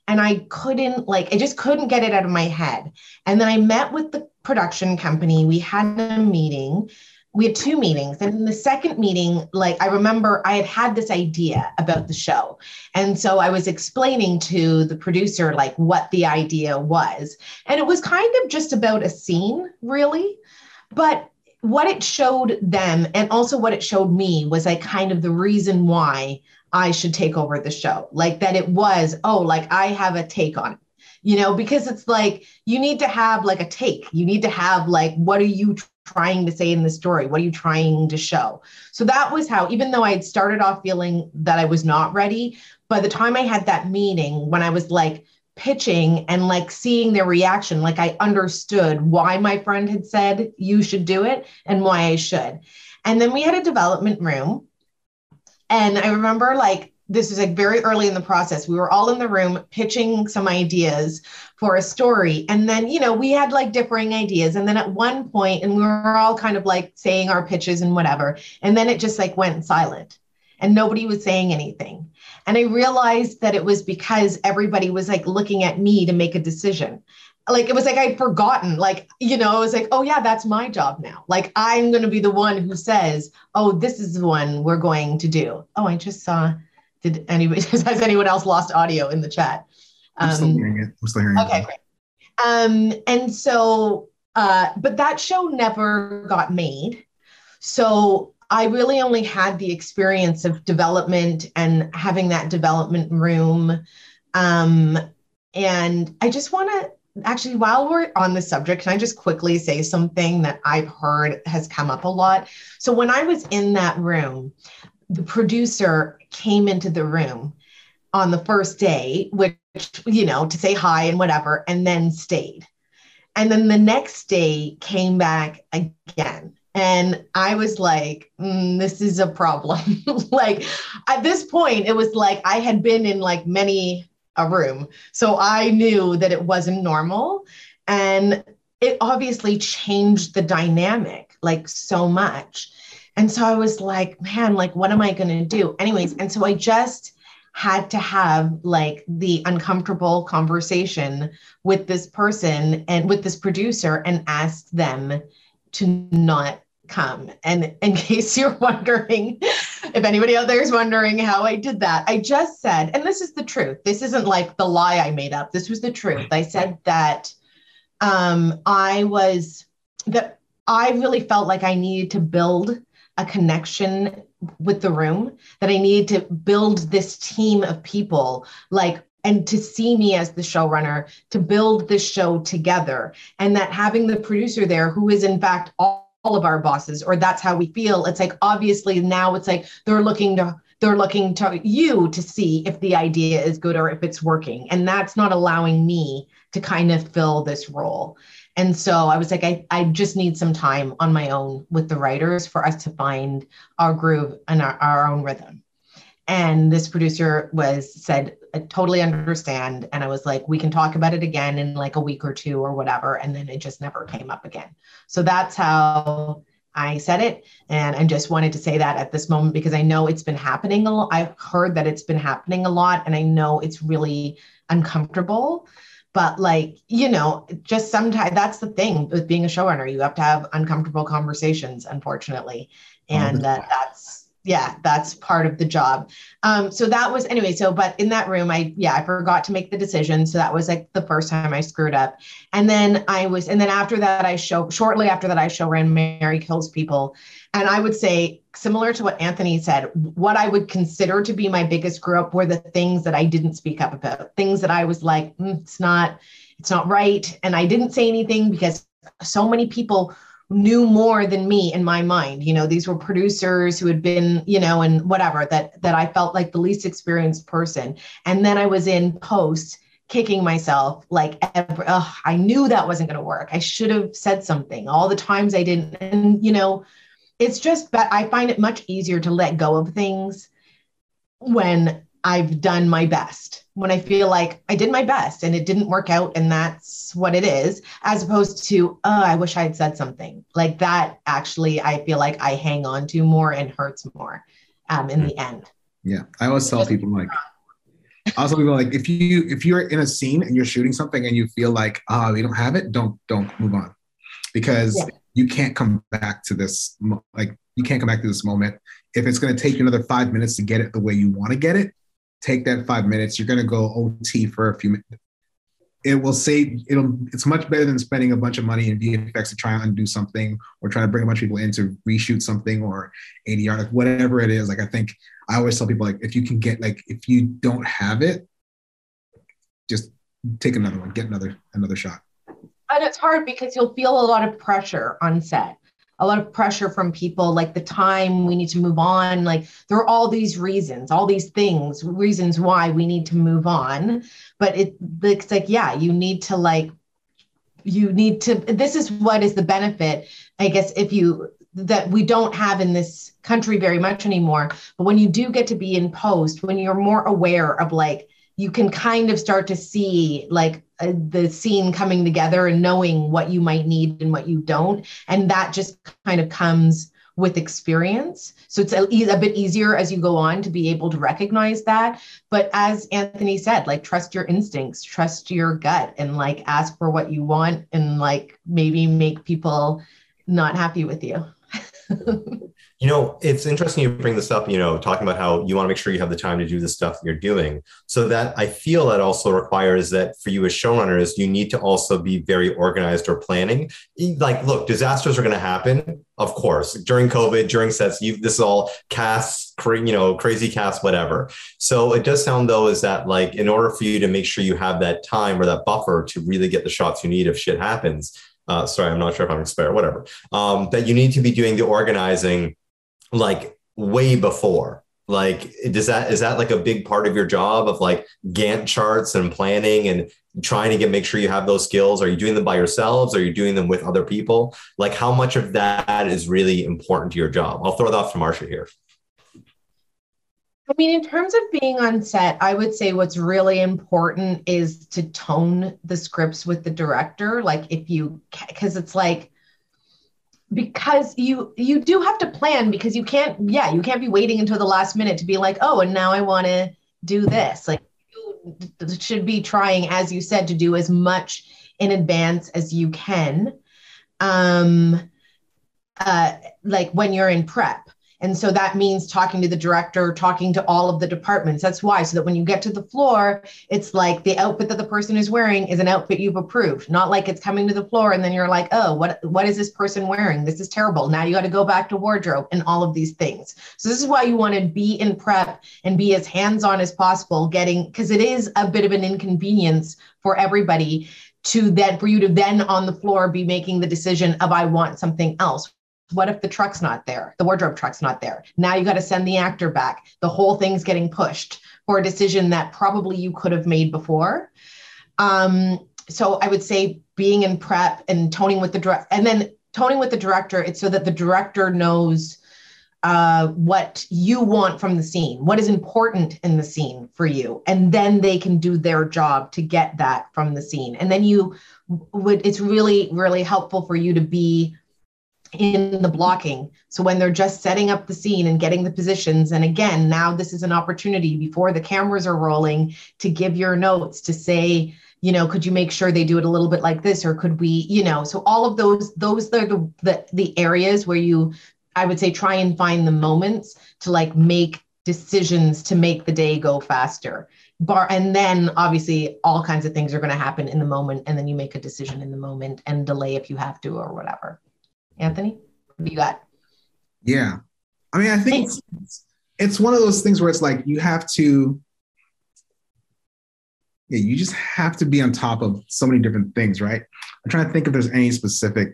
And I just couldn't get it out of my head. And then I met with the production company. We had a meeting. We had 2 meetings. And in the second meeting, I remember I had this idea about the show. And so I was explaining to the producer, what the idea was. And it was kind of just about a scene, really. But what it showed them and also what it showed me was kind of the reason why I should take over the show. That it was, I have a take on it, because it's you need to have a take. You need to have what are you trying to say in the story? What are you trying to show? So that was how, even though I had started off feeling that I was not ready, by the time I had that meeting, when I was pitching and seeing their reaction, I understood why my friend had said you should do it and why I should. And then we had a development room. And I remember this was very early in the process. We were all in the room pitching some ideas for a story. And then, we had differing ideas. And then at one point, and we were all kind of saying our pitches and whatever. And then it just went silent and nobody was saying anything. And I realized that it was because everybody was looking at me to make a decision. It was I'd forgotten, it was oh yeah, that's my job now. I'm going to be the one who says, oh, this is the one we're going to do. Oh, I just saw, has anyone else lost audio in the chat? I'm still hearing it. Okay, great. And so, but that show never got made. So I really only had the experience of development and having that development room. And I just want to, actually, while we're on the subject, can I just quickly say something that I've heard has come up a lot? So when I was in that room, the producer came into the room on the first day, which, to say hi and whatever, and then stayed. And then the next day came back again. And I was this is a problem. At this point, it was I had been in many a room. So I knew that it wasn't normal. And it obviously changed the dynamic so much. And so I was man, what am I going to do? Anyways. And so I just had to have the uncomfortable conversation with this person and with this producer and ask them to not come. And in case you're wondering, if anybody out there is wondering how I did that, I just said, and this is the truth. This isn't the lie I made up. This was the truth. I said that I really felt I needed to build a connection with the room, that I needed to build this team of people and to see me as the showrunner, to build this show together. And that having the producer there, who is in fact all of our bosses, or that's how we feel. It's obviously now it's they're looking to you to see if the idea is good or if it's working. And that's not allowing me to kind of fill this role. And so I was I just need some time on my own with the writers for us to find our groove and our own rhythm. And this producer said, I totally understand. And I was we can talk about it again in a week or 2 or whatever. And then it just never came up again. So that's how I said it. And I just wanted to say that at this moment, because I know it's been happening a lot. I've heard that it's been happening a lot, and I know it's really uncomfortable. But just sometimes that's the thing with being a showrunner. You have to have uncomfortable conversations, unfortunately. And that's part of the job. So that was anyway. So, but in that room, I forgot to make the decision. So that was the first time I screwed up. And then after that, shortly after that, I ran Mary Kills People. And I would say, similar to what Anthony said, what I would consider to be my biggest screw up were the things that I didn't speak up about, things that I was it's not right. And I didn't say anything because so many people knew more than me in my mind. These were producers who had been, and whatever, that I felt the least experienced person. And then I was in post kicking myself I knew that wasn't going to work. I should have said something all the times I didn't. And, it's just that I find it much easier to let go of things when I've done my best, when I feel I did my best and it didn't work out and that's what it is, as opposed to, I wish I had said something that. Actually, I feel I hang on to more and hurts more in the end. Yeah. I always tell people Also, people like if you're in a scene and you're shooting something and you feel like we don't have it, don't move on, because you can't come back to this. Like you can't come back to this moment. If it's going to take you another 5 minutes to get it the way you want to get it, take that 5 minutes. You're going to go OT for a few minutes. It's much better than spending a bunch of money in VFX to try and undo something, or trying to bring a bunch of people in to reshoot something, or ADR, like whatever it is. Like I think I always tell people, like, if you can get, like, if you don't have it, just take another one, get another shot. And it's hard because you'll feel a lot of pressure on set. A lot of pressure from people, like the time we need to move on. Like there are all these reasons, all these reasons why we need to move on. But it's like, yeah, this is what is the benefit, I guess, that we don't have in this country very much anymore. But when you do get to be in post, when you're more aware of, like, you can kind of start to see like the scene coming together and knowing what you might need and what you don't. And that just kind of comes with experience. So it's a bit easier as you go on to be able to recognize that. But as Anthony said, like, trust your instincts, trust your gut, and like ask for what you want, and like maybe make people not happy with you. You know, it's interesting you bring this up, you know, talking about how you want to make sure you have the time to do the stuff you're doing. So that I feel that also requires that for you as showrunners, you need to also be very organized or planning. Like, look, disasters are going to happen, of course, during COVID, during sets. This is all casts, crazy casts, whatever. So it does sound, though, is that, like, in order for you to make sure you have that time or that buffer to really get the shots you need if shit happens. Sorry, I'm not sure if I'm spare, whatever. That you need to be doing the organizing like way before. Like, is that like a big part of your job of like Gantt charts and planning and trying to make sure you have those skills? Are you doing them by yourselves? Are you doing them with other people? Like, how much of that is really important to your job? I'll throw that off to Marsha here. I mean, in terms of being on set, I would say what's really important is to tone the scripts with the director. Like, because it's like, because you do have to plan, because you can't be waiting until the last minute to be like, oh, and now I want to do this. Like, you should be trying, as you said, to do as much in advance as you can. Like when you're in prep. And so that means talking to the director, talking to all of the departments. That's why, so that when you get to the floor, it's like the outfit that the person is wearing is an outfit you've approved. Not like it's coming to the floor and then you're like, oh, what is this person wearing? This is terrible. Now you got to go back to wardrobe and all of these things. So this is why you want to be in prep and be as hands-on as possible, because it is a bit of an inconvenience for everybody for you to then on the floor be making the decision of, I want something else. What if the truck's not there? The wardrobe truck's not there. Now you got to send the actor back. The whole thing's getting pushed for a decision that probably you could have made before. So I would say being in prep and toning with the director, and then toning with the director, it's so that the director knows what you want from the scene, what is important in the scene for you. And then they can do their job to get that from the scene. And then it's really, really helpful for you to be in the blocking. So when they're just setting up the scene and getting the positions, and again, now this is an opportunity before the cameras are rolling to give your notes, to say, could you make sure they do it a little bit like this, or could we, so all of those are the areas where I would say, try and find the moments to like make decisions to make the day go faster. And then obviously all kinds of things are going to happen in the moment, and then you make a decision in the moment and delay if you have to or whatever. Anthony, what do you got? Yeah. I mean, I think it's one of those things where it's like you just have to be on top of so many different things, right? I'm trying to think if there's any specific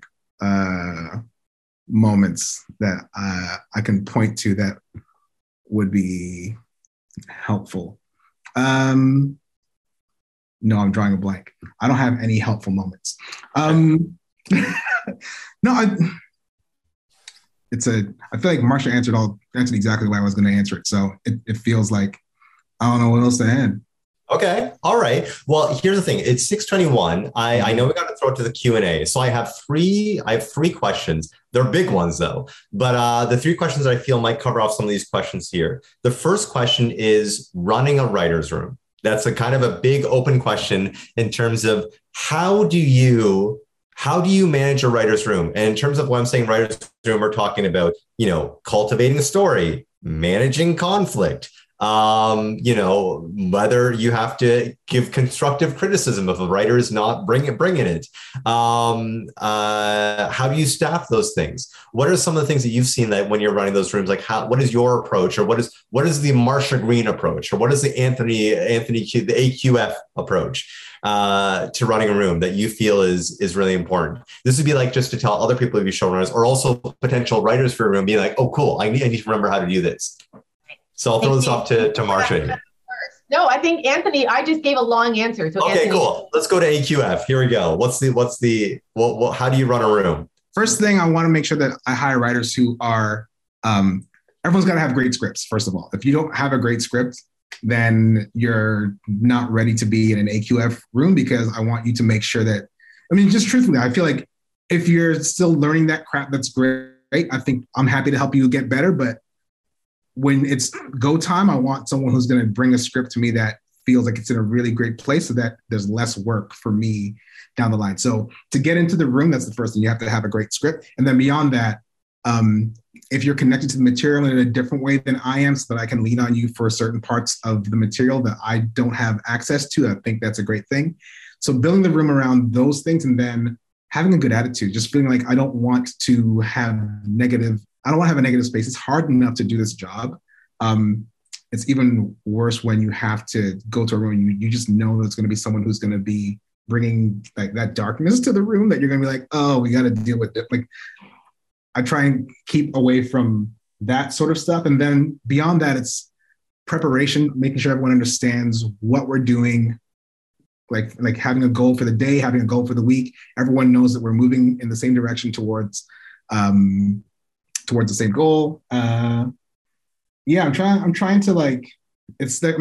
moments that I can point to that would be helpful. No, I'm drawing a blank. I don't have any helpful moments. No, I feel like Marsha answered exactly why I was going to answer it. So it feels like I don't know what else to add. Okay. All right. Well, here's the thing. It's 6:21. I know we got to throw it to the Q&A. So I have three questions. They're big ones though. But the three questions I feel might cover off some of these questions here. The first question is running a writer's room. That's a kind of a big open question in terms of how do you manage a writer's room? And in terms of what I'm saying, writer's room, we're talking about, cultivating a story, managing conflict, whether you have to give constructive criticism if a writer is not bringing it. How do you staff those things? What are some of the things that you've seen that when you're running those rooms, like what is your approach, or what is the Marsha Green approach, or what is the the AQF approach to running a room that you feel is really important? This would be like just to tell other people who be showrunners or also potential writers for a room, being like, oh, cool, I need to remember how to do this. So I'll throw this off to Marsha. No, I think Anthony, I just gave a long answer. So okay, Anthony, cool. Let's go to AQF. Here we go. How do you run a room? First thing, I want to make sure that I hire writers who are, everyone's got to have great scripts, first of all. If you don't have a great script, then you're not ready to be in an AQF room, because I want you to make sure that, just truthfully, I feel like if you're still learning that crap, that's great. I think I'm happy to help you get better, but when it's go time, I want someone who's going to bring a script to me that feels like it's in a really great place so that there's less work for me down the line. So to get into the room, that's the first thing. You have to have a great script. And then beyond that, if you're connected to the material in a different way than I am, so that I can lean on you for certain parts of the material that I don't have access to, I think that's a great thing. So building the room around those things, and then having a good attitude, just feeling like I don't want to have a negative space. It's hard enough to do this job. It's even worse when you have to go to a room and you just know there's going to be someone who's going to be bringing like that darkness to the room, that you're going to be like, oh, we got to deal with it. Like, I try and keep away from that sort of stuff. And then beyond that, it's preparation, making sure everyone understands what we're doing, like having a goal for the day, having a goal for the week. Everyone knows that we're moving in the same direction towards the same goal. I'm trying to like, it's that,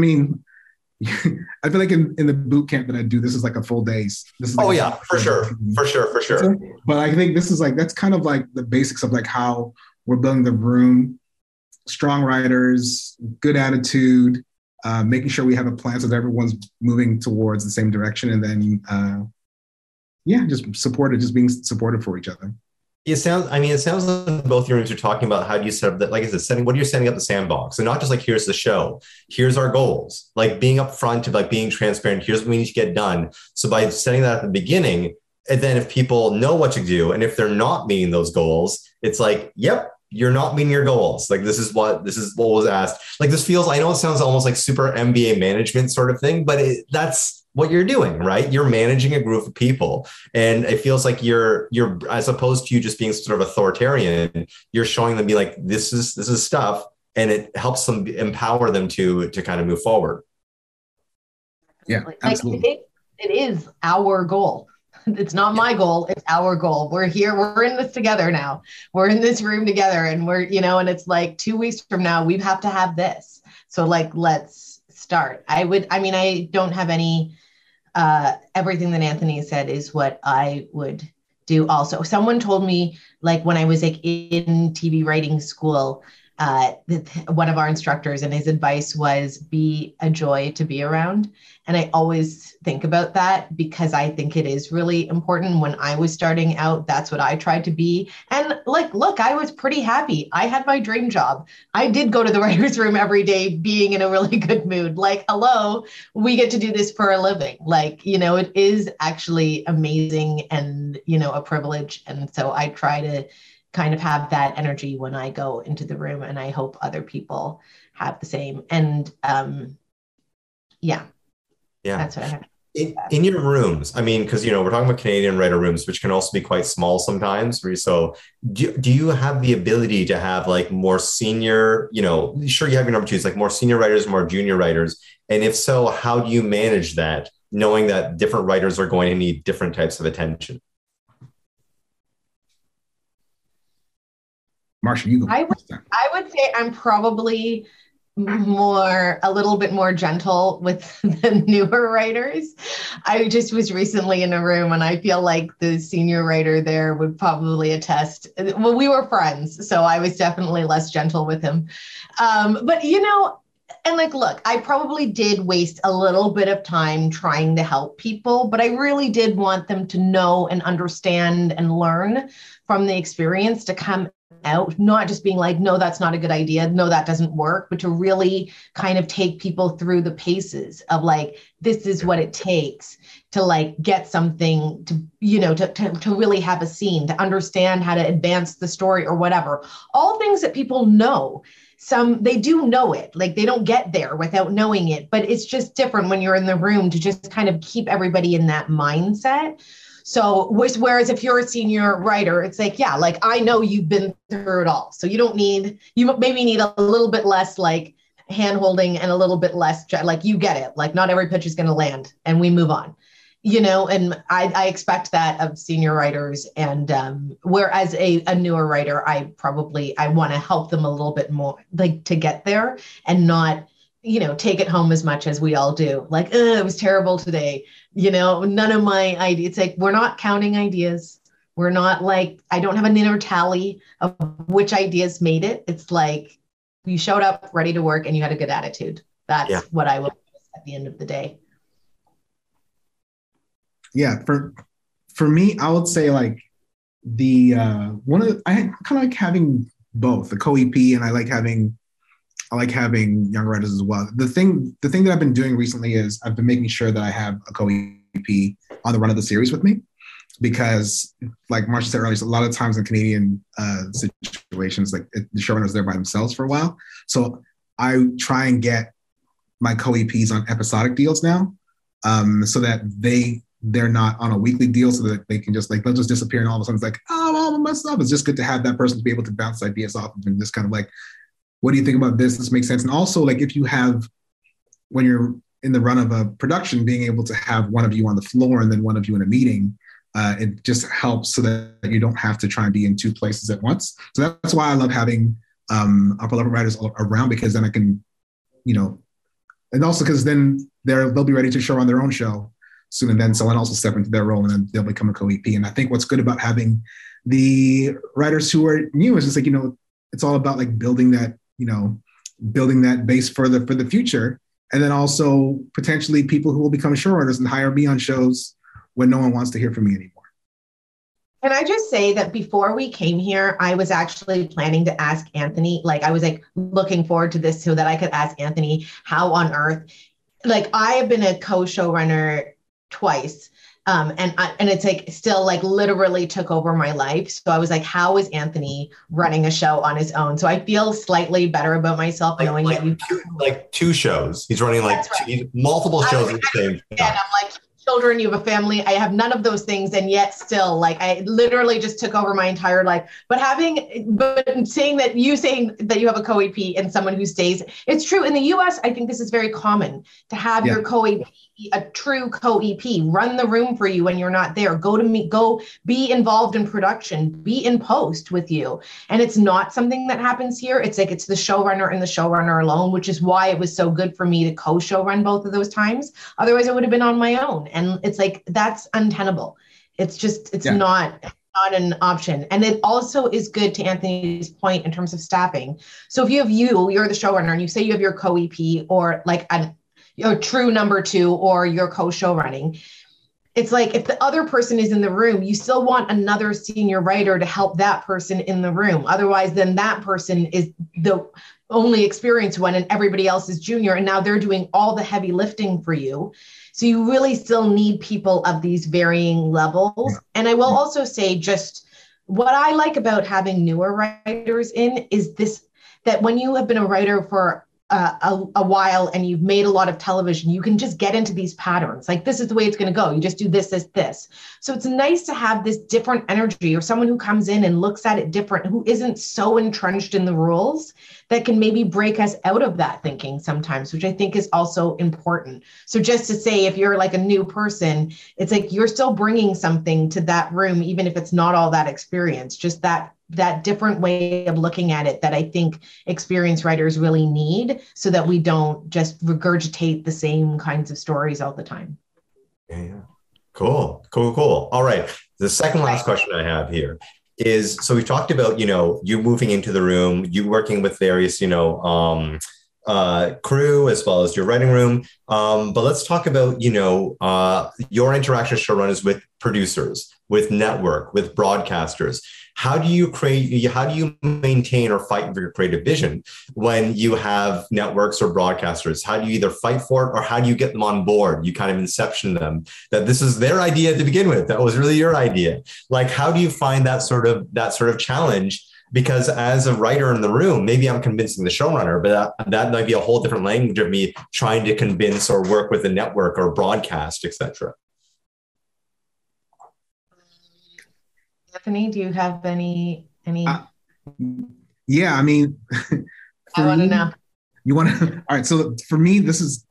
I feel like in the boot camp that I do, this is like a full day. This is like for sure. But I think this is like, that's kind of like the basics of like how we're building the room. Strong writers, good attitude, making sure we have a plan so that everyone's moving towards the same direction. And then, just being supportive for each other. It sounds like both your rooms are talking about how do you set up that, like I said, what are you setting up the sandbox? And not just like, here's the show, here's our goals, like being upfront, like being transparent, here's what we need to get done. So by setting that at the beginning, and then if people know what to do, and if they're not meeting those goals, it's like, yep, you're not meeting your goals. Like, this is what was asked. Like, this feels, I know it sounds almost like super MBA management sort of thing, but that's what you're doing, right? You're managing a group of people. And it feels like you're, as opposed to you just being sort of authoritarian, you're showing them, be like, this is stuff. And it helps them empower them to kind of move forward. Yeah, absolutely. It is our goal. It's not my goal. It's our goal. We're here. We're in this together now. We're in this room together, and we're, and it's like 2 weeks from now, we have to have this. So like, let's start. I don't have any, everything that Anthony said is what I would do also. Someone told me, like, when I was like in TV writing school, one of our instructors, and his advice was be a joy to be around. And I always think about that because I think it is really important. When I was starting out, that's what I tried to be. And like, look, I was pretty happy. I had my dream job. I did go to the writer's room every day being in a really good mood. Like, hello, we get to do this for a living. Like, it is actually amazing and, a privilege. And so I try to kind of have that energy when I go into the room, and I hope other people have the same. And that's what I have. In your rooms, because we're talking about Canadian writer rooms, which can also be quite small sometimes. So do you have the ability to have like more senior, sure, you have your number twos, like more senior writers, more junior writers? And if so, how do you manage that, knowing that different writers are going to need different types of attention? Marsha, you go. I would say I'm probably a little bit more gentle with the newer writers. I just was recently in a room, and I feel like the senior writer there would probably attest. Well, we were friends, so I was definitely less gentle with him. But And like, look, I probably did waste a little bit of time trying to help people, but I really did want them to know and understand and learn from the experience to come out, not just being like, no, that's not a good idea. No, that doesn't work, but to really kind of take people through the paces of like, this is what it takes to like get something to, you know, to really have a scene, to understand how to advance the story or whatever. All things that people know. Some, they do know it, like they don't get there without knowing it, but it's just different when you're in the room to just kind of keep everybody in that mindset. So whereas if you're a senior writer, it's like, yeah, like I know you've been through it all. So you maybe need a little bit less like hand holding and a little bit less, like you get it. Like not every pitch is going to land and we move on, you know, and I expect that of senior writers. And whereas a newer writer, I want to help them a little bit more like to get there and not, you know, take it home as much as we all do. Like, it was terrible today. You know, none of my ideas, it's like, we're not counting ideas. We're not like, I don't have an inner tally of which ideas made it. It's like, you showed up ready to work and you had a good attitude. That's what I would at the end of the day. Yeah. For me, I would say like I kind of like having both the co-EP and I like having young writers as well. The thing that I've been doing recently is I've been making sure that I have a co-EP on the run of the series with me, because like Marsha said earlier, a lot of times in Canadian situations, like the showrunners there by themselves for a while. So I try and get my co-EPs on episodic deals now, so that they're not on a weekly deal, so that they can just like, they'll just disappear and all of a sudden it's like, oh, all of my stuff. It's just good to have that person to be able to bounce ideas off of and just kind of like, what do you think about this? This makes sense. And also like if you have, when you're in the run of a production, being able to have one of you on the floor and then one of you in a meeting, it just helps so that you don't have to try and be in two places at once. So that's why I love having upper level writers around, because then I can, you know, and also because then they'll be ready to show on their own show soon, and then someone else will step into their role and then they'll become a co-EP. And I think what's good about having the writers who are new is just like, you know, it's all about like building that base for the future. And then also potentially people who will become showrunners and hire me on shows when no one wants to hear from me anymore. Can I just say that before we came here, I was actually planning to ask Anthony, like I was like looking forward to this so that I could ask Anthony how on earth, like I have been a co-showrunner twice. And it's like still like literally took over my life. So I was like, how is Anthony running a show on his own? So I feel slightly better about myself knowing that you like two shows. He's running like multiple shows at the same time. And I'm like, children, you have a family. I have none of those things. And yet still like, I literally just took over my entire life, but saying that you have a co-EP and someone who stays, it's true. In the US, I think this is very common to have your co-EP, a true co-EP, run the room for you when you're not there. Go be involved in production, be in post with you. And it's not something that happens here. It's like, it's the showrunner and the showrunner alone, which is why it was so good for me to co-show run both of those times. Otherwise I would have been on my own. And it's like, that's untenable. It's just, it's not an option. And it also is good to Anthony's point in terms of staffing. So if you're the showrunner and you say you have your co-EP or like your true number two or your co-show running, it's like if the other person is in the room, you still want another senior writer to help that person in the room. Otherwise, then that person is the only experienced one and everybody else is junior. And now they're doing all the heavy lifting for you. So you really still need people of these varying levels. And I will also say just what I like about having newer writers in is this, that when you have been a writer for a while and you've made a lot of television, you can just get into these patterns. Like, this is the way it's going to go. You just do this. So it's nice to have this different energy or someone who comes in and looks at it different, who isn't so entrenched in the rules, that can maybe break us out of that thinking sometimes, which I think is also important. So just to say, if you're like a new person, it's like you're still bringing something to that room, even if it's not all that experience, just that different way of looking at it that I think experienced writers really need, so that we don't just regurgitate the same kinds of stories all the time. Yeah. Cool. All right. The second last question I have here is, so we talked about, you moving into the room, you working with various, crew as well as your writing room. But let's talk about, your interaction as showrunners with producers, with network, with broadcasters. How do you maintain or fight for your creative vision when you have networks or broadcasters? How do you either fight for it or how do you get them on board? You kind of inception them that this is their idea to begin with. That was really your idea. Like, how do you find that sort of challenge? Because as a writer in the room, maybe I'm convincing the showrunner, but that might be a whole different language of me trying to convince or work with a network or broadcast, etc. Anthony, do you have any? Yeah, I mean, I want to know. You want to? All right. So for me, this is.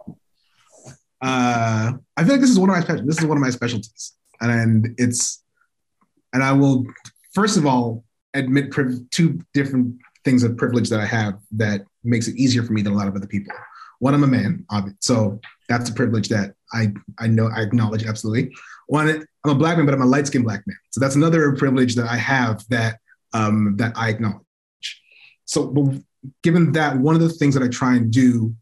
I feel like this is one of my specialties, and I will first of all admit two different things of privilege that I have that makes it easier for me than a lot of other people. One, I'm a man, so that's a privilege that I know, I acknowledge absolutely. One, I'm a Black man, but I'm a light-skinned Black man. So that's another privilege that I have that I acknowledge. So given that, one of the things that I try and do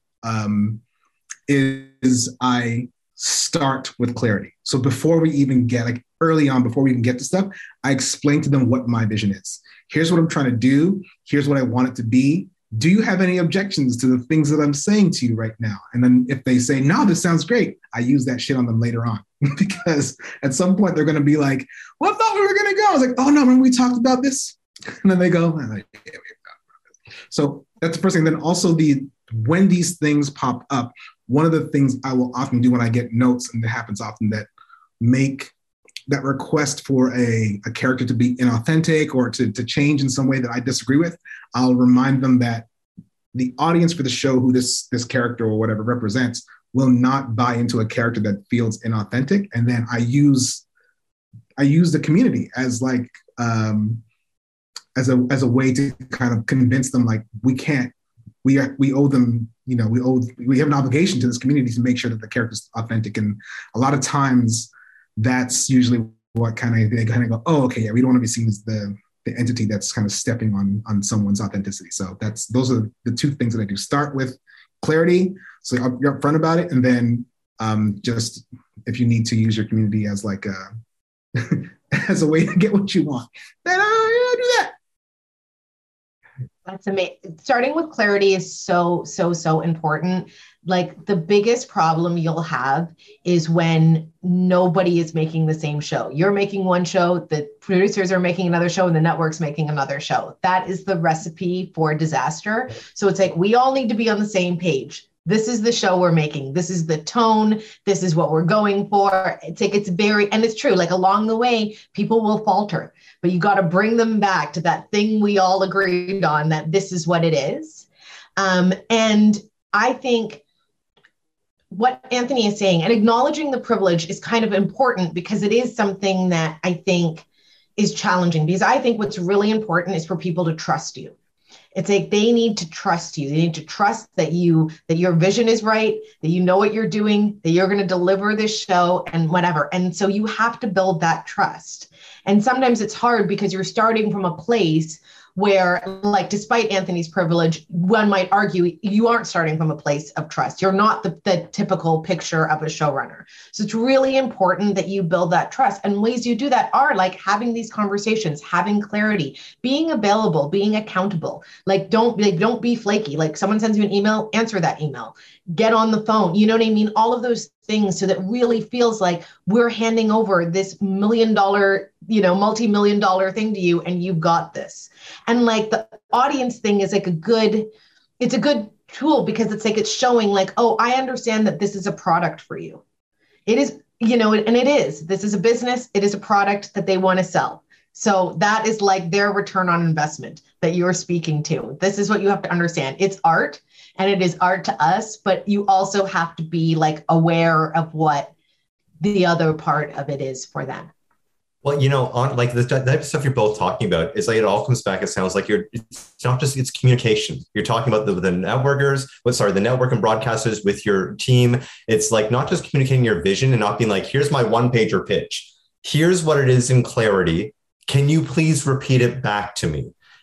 is I start with clarity. So before we even get, early on, before we even get to stuff, I explain to them what my vision is. Here's what I'm trying to do. Here's what I want it to be. Do you have any objections to the things that I'm saying to you right now? And then if they say, no, this sounds great, I use that shit on them later on. Because at some point they're going to be like, well, I thought we were going to go. I was like, oh no, remember we talked about this? And then they go, I'm like, yeah, we talked about this. So that's the first thing. Then also when these things pop up, one of the things I will often do when I get notes, and it happens often, that make that request for a character to be inauthentic or to change in some way that I disagree with, I'll remind them that the audience for the show who this character or whatever represents will not buy into a character that feels inauthentic. And then I use the community as as a way to kind of convince them, like, we owe them, we have an obligation to this community to make sure that the character's authentic. And a lot of times that's usually what they kind of go, oh, okay, yeah, we don't want to be seen as the entity that's kind of stepping on someone's authenticity. So those are the two things that I do. Start with clarity, so you're upfront about it, and then just if you need to use your community as as a way to get what you want, then do that. That's amazing. Starting with clarity is so important. Like, the biggest problem you'll have is when nobody is making the same show. You're making one show, the producers are making another show, and the network's making another show. That is the recipe for disaster. So it's like, we all need to be on the same page. This is the show we're making. This is the tone. This is what we're going for. It's like, and it's true. Like, along the way, people will falter, but you got to bring them back to that thing we all agreed on, that this is what it is. And I think what Anthony is saying and acknowledging the privilege is kind of important, because it is something that I think is challenging, because I think what's really important is for people to trust you. It's like, they need to trust you. They need to trust that your vision is right, that you know what you're doing, that you're going to deliver this show and whatever. And so you have to build that trust. And sometimes it's hard because you're starting from a place where, like, despite Anthony's privilege, one might argue you aren't starting from a place of trust. You're not the typical picture of a showrunner. So it's really important that you build that trust. And ways you do that are like having these conversations, having clarity, being available, being accountable. Like, don't be flaky. Like, someone sends you an email, answer that email, get on the phone. You know what I mean? All of those things, so that really feels like we're handing over this $1 million, multi-million dollar thing to you, and you've got this. And like, the audience thing is like it's a good tool, because it's like, it's showing like, oh, I understand that this is a product for you. It is, and it is, this is a business. It is a product that they want to sell. So that is like their return on investment that you're speaking to. This is what you have to understand. It's art, and it is art to us, but you also have to be like aware of what the other part of it is for them. Well, on like the type of stuff you're both talking about, it's like, it all comes back. It sounds like it's not just, it's communication. You're talking about the networkers, the network and broadcasters with your team. It's like, not just communicating your vision and not being like, here's my 1-pager pitch. Here's what it is in clarity. Can you please repeat it back to me?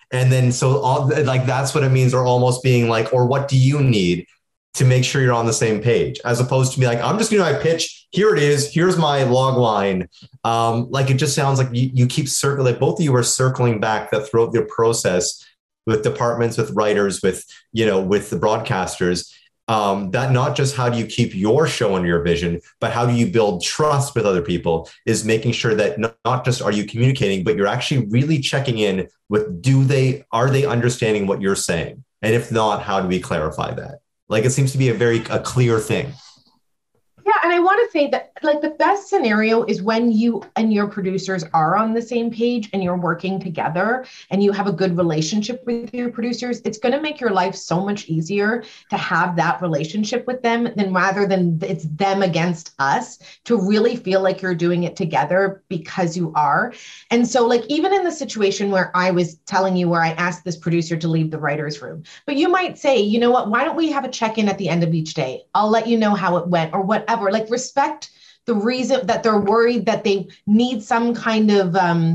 And then so all like that's what it means, or almost being like, or what do you need to make sure you're on the same page, as opposed to be like, I'm just going to do my pitch. Here it is. Here's my log line. Like, it just sounds like you keep circling, like both of you are circling back that throughout the process with departments, with writers, with, you know, with the broadcasters, that not just how do you keep your show under your vision, but how do you build trust with other people, is making sure that not just are you communicating, but you're actually really checking in with, are they understanding what you're saying? And if not, how do we clarify that? Like, it seems to be a clear thing. Yeah, and I want to say that, like, the best scenario is when you and your producers are on the same page and you're working together and you have a good relationship with your producers. It's going to make your life so much easier to have that relationship with them than rather than it's them against us, to really feel like you're doing it together, because you are. And so, like, even in the situation where I was telling you where I asked this producer to leave the writer's room, but you might say, you know what, why don't we have a check-in at the end of each day? I'll let you know how it went, or whatever. Like, respect the reason that they're worried, that they need some kind of,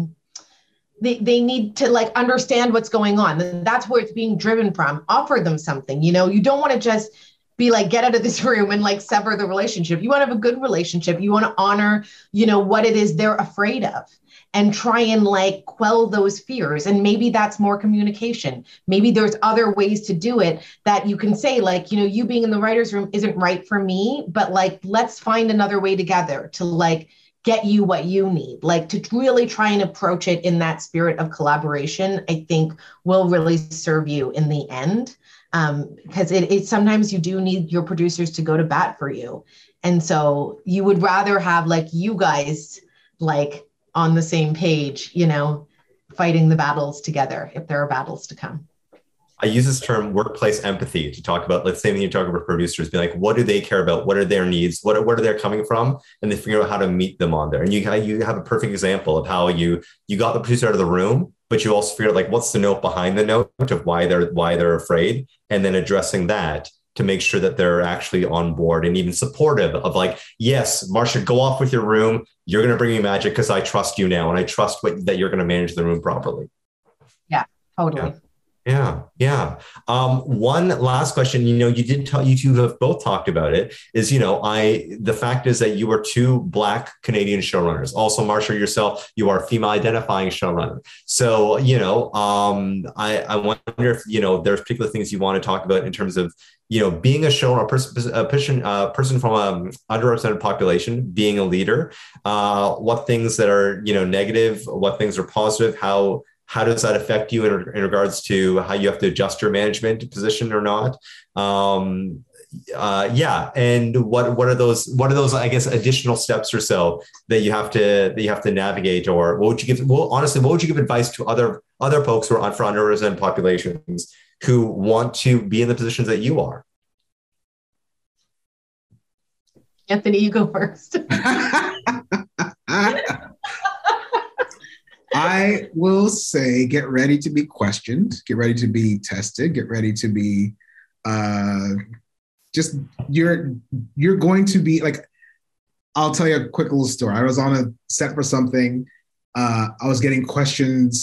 they need to, like, understand what's going on. That's where it's being driven from. Offer them something, you know, you don't want to just be like, get out of this room and, like, sever the relationship. You want to have a good relationship. You want to honor, you know, what it is they're afraid of, and try and, like, quell those fears. And maybe that's more communication. Maybe there's other ways to do it that you can say, like, you know, you being in the writer's room isn't right for me, but, like, let's find another way together to, like, get you what you need. Like, to really try and approach it in that spirit of collaboration, I think will really serve you in the end. Because it sometimes you do need your producers to go to bat for you. And so you would rather have, like, you guys, like, on the same page, you know, fighting the battles together if there are battles to come. I use this term workplace empathy to talk about, let's say when you talk about producers, be like, what do they care about? What are their needs? What are they coming from? And they figure out how to meet them on there. And you have a perfect example of how you got the producer out of the room, but you also figured out, like, what's the note behind the note of why they're afraid, and then addressing that to make sure that they're actually on board and even supportive of, like, yes, Marcia, go off with your room. You're going to bring me magic because I trust you now. And I trust that you're going to manage the room properly. Yeah, totally. Yeah. One last question, you know, you two have both talked about it, is, you know, the fact is that you are two Black Canadian showrunners. Also, Marcia, yourself, you are a female identifying showrunner. So, you know, I wonder if, you know, there's particular things you want to talk about in terms of, you know, being a showrunner, a person from an underrepresented population, being a leader, what things that are, you know, negative, what things are positive, how does that affect you in regards to how you have to adjust your management position or not? And what are those, I guess, additional steps or so that you have to navigate? Or what would you give? Well, honestly, what would you give advice to other folks who are for underrepresented populations who want to be in the positions that you are? Anthony, you go first. I will say, get ready to be questioned, get ready to be tested, get ready to be you're going to be, like, I'll tell you a quick little story. I was on a set for something. I was getting questioned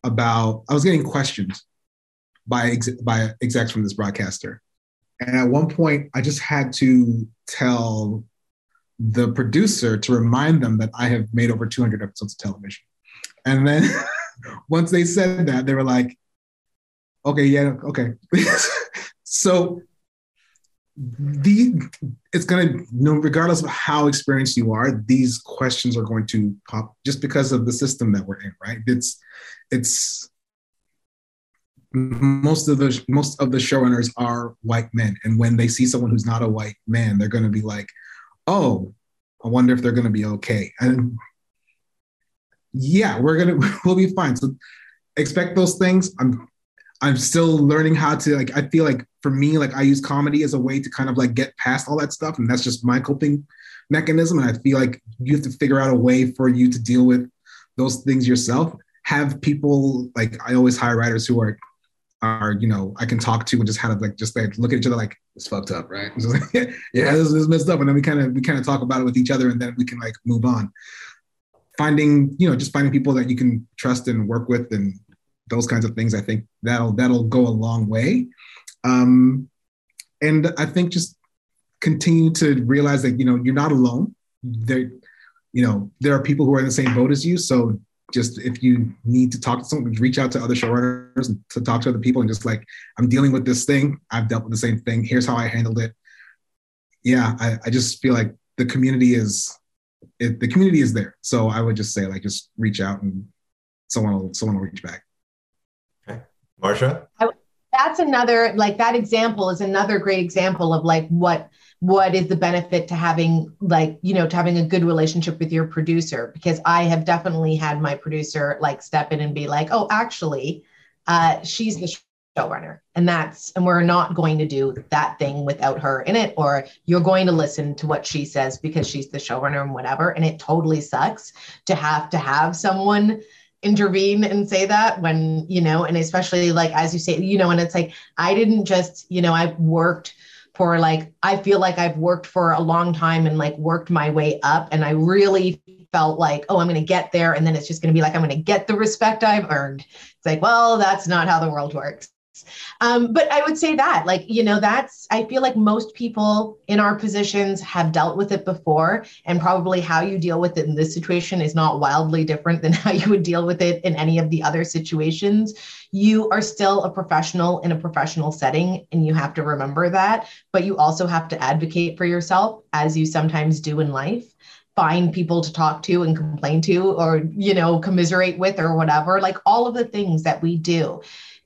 by execs from this broadcaster. And at one point, I just had to tell the producer to remind them that I have made over 200 episodes of television. And then once they said that, they were like, okay, yeah, okay. So it's going to, regardless of how experienced you are, these questions are going to pop just because of the system that we're in, right? It's most of the showrunners are white men. And when they see someone who's not a white man, they're going to be like, oh, I wonder if they're going to be okay. And yeah, we'll be fine. So expect those things. I'm still learning how to, like, I feel like for me, like, I use comedy as a way to kind of, like, get past all that stuff. And that's just my coping mechanism. And I feel like you have to figure out a way for you to deal with those things yourself. Have people, like, I always hire writers who are, you know, I can talk to and just kind of like look at each other like, it's fucked up, right? Just like, yeah, this is messed up. And then we kind of talk about it with each other, and then we can, like, move on. Finding people that you can trust and work with and those kinds of things, I think that'll go a long way. And I think just continue to realize that, you're not alone. There are people who are in the same boat as you. So just if you need to talk to someone, reach out to other showrunners and to talk to other people and just like, I'm dealing with this thing. I've dealt with the same thing. Here's how I handled it. Yeah, I just feel like the community is there. So I would just say, like, just reach out and someone will reach back. Okay. Marsha? That's another, like, that example is another great example of like what is the benefit to having, like, to having a good relationship with your producer, because I have definitely had my producer like step in and be like, oh, actually, she's the showrunner, and we're not going to do that thing without her in it, or you're going to listen to what she says because she's the showrunner and whatever. And it totally sucks to have someone intervene and say that when, and especially like, as you say, and it's like, I didn't just, I've worked for like, I feel like I've worked for a long time and like worked my way up. And I really felt like, oh, I'm going to get there. And then it's just going to be like, I'm going to get the respect I've earned. It's like, well, that's not how the world works. But I would say that, like, I feel like most people in our positions have dealt with it before, and probably how you deal with it in this situation is not wildly different than how you would deal with it in any of the other situations. You are still a professional in a professional setting, and you have to remember that, but you also have to advocate for yourself, as you sometimes do in life. Find people to talk to and complain to, or, commiserate with, or whatever, like all of the things that we do.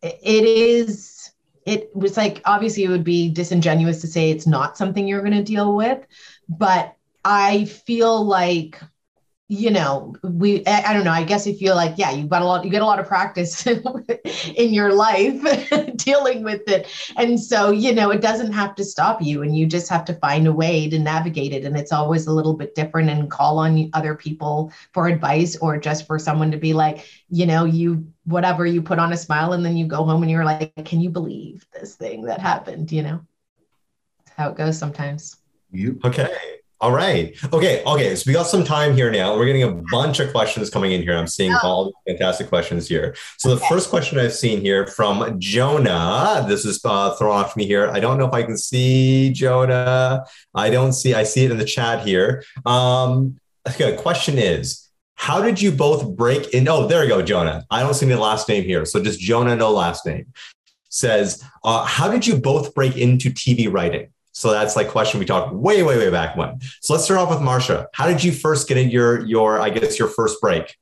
It was like, obviously it would be disingenuous to say it's not something you're going to deal with, but I feel like, I don't know, I guess I feel like, yeah, you get a lot of practice in your life dealing with it. And so, it doesn't have to stop you, and you just have to find a way to navigate it. And it's always a little bit different, and call on other people for advice, or just for someone to be like, you put on a smile, and then you go home and you're like, can you believe this thing that happened? That's how it goes sometimes. Okay. All right. Okay. So we got some time here now. We're getting a bunch of questions coming in here. I'm seeing all the fantastic questions here. So the first question I've seen here from Jonah, this is thrown off me here. I don't know if I can see Jonah. I see it in the chat here. Okay. Question is, how did you both break in? Oh, there you go, Jonah. I don't see the last name here. So just Jonah, no last name. Says, how did you both break into TV writing? So that's like question we talked way, way, way back when. So let's start off with Marsha. How did you first get in your first break?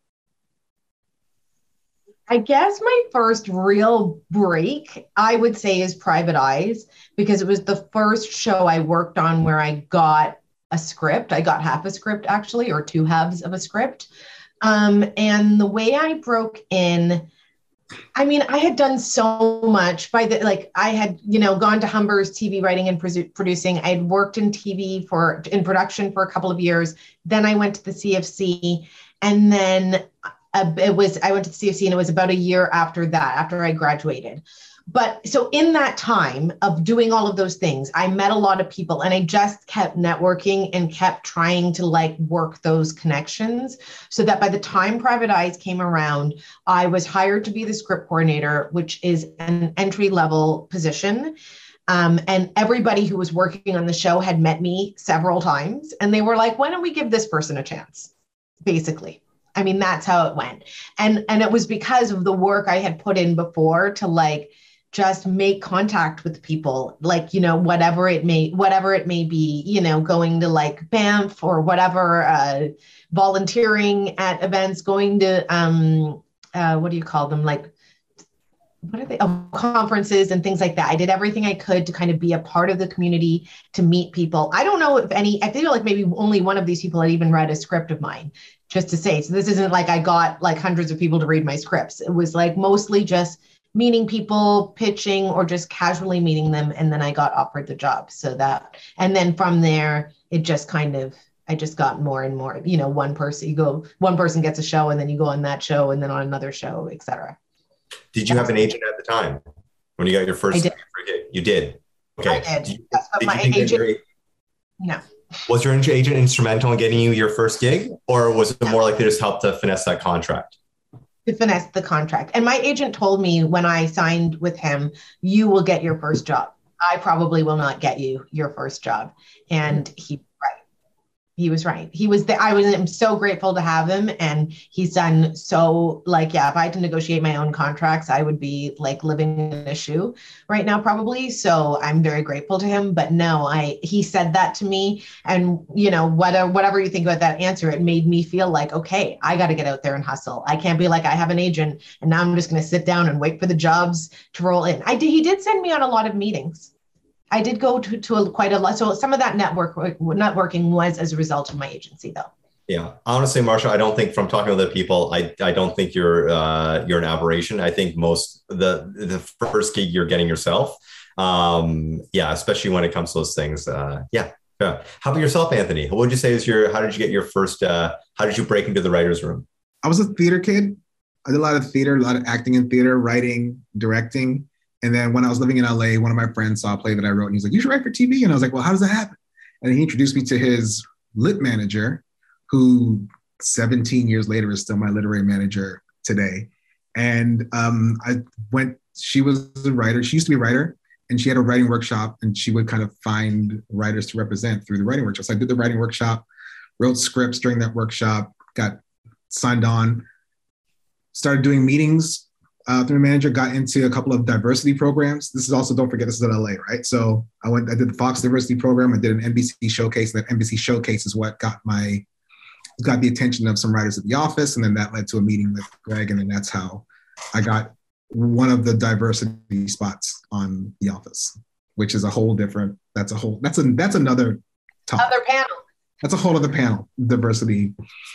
I guess my first real break, I would say, is Private Eyes, because it was the first show I worked on where I got a script. I got half a script, actually, or two halves of a script. And the way I broke in, I mean, I had done so much I had, gone to Humber's TV writing and producing. I had worked in TV in production for a couple of years. Then I went to the CFC, and then I went to the CFC, and it was about a year after that, after I graduated. But so in that time of doing all of those things, I met a lot of people, and I just kept networking and kept trying to work those connections, so that by the time Private Eyes came around, I was hired to be the script coordinator, which is an entry-level position. And everybody who was working on the show had met me several times, and they were like, why don't we give this person a chance? Basically. I mean, that's how it went. And it was because of the work I had put in before to just make contact with people, whatever it may be, going to Banff or whatever, volunteering at events, going to, what do you call them? What are they? Oh, conferences and things like that. I did everything I could to kind of be a part of the community, to meet people. I don't know if I feel like maybe only one of these people had even read a script of mine, just to say. So this isn't like I got hundreds of people to read my scripts. It was mostly just meeting people, pitching, or just casually meeting them. And then I got offered the job. And then from there, it just I just got more and more, one person gets a show, and then you go on that show, and then on another show, etc. Did you have an agent at the time when you got your first gig? You did? Okay. I did. Yes, but my agent, no. Was your agent instrumental in getting you your first gig, or was it more like they just helped to finesse that contract? to finesse the contract. And my agent told me when I signed with him, you will get your first job. I probably will not get you your first job. And he was right. He was there. I'm so grateful to have him. And he's done so, like, yeah, if I had to negotiate my own contracts, I would be like living in a shoe right now, probably. So I'm very grateful to him. But no, he said that to me. And, you know, whatever you think about that answer, it made me feel like, okay, I got to get out there and hustle. I can't be like, I have an agent and now I'm just going to sit down and wait for the jobs to roll in. He did send me on a lot of meetings. I did go to quite a lot. So some of that networking was as a result of my agency, though. Yeah, honestly, Marsha, I don't think from talking to other people, I don't think you're an aberration. I think most the first gig you're getting yourself. Especially when it comes to those things. Yeah. How about yourself, Anthony? What would you say is how did you get your first? How did you break into the writer's room? I was a theater kid. I did a lot of theater, a lot of acting in theater, writing, directing. And then when I was living in LA, one of my friends saw a play that I wrote and he's like, you should write for TV. And I was like, well, how does that happen? And he introduced me to his lit manager, who 17 years later is still my literary manager today. And she was a writer. She used to be a writer and she had a writing workshop and she would kind of find writers to represent through the writing workshop. So I did the writing workshop, wrote scripts during that workshop, got signed on, started doing meetings through a manager, got into a couple of diversity programs. This is also, don't forget, this is in LA, right? So I did the Fox diversity program. I did an NBC showcase. That NBC showcase is what got the attention of some writers at The Office. And then that led to a meeting with Greg. And then that's how I got one of the diversity spots on The Office, which is a whole different, that's another topic. Other panel. That's a whole other panel, diversity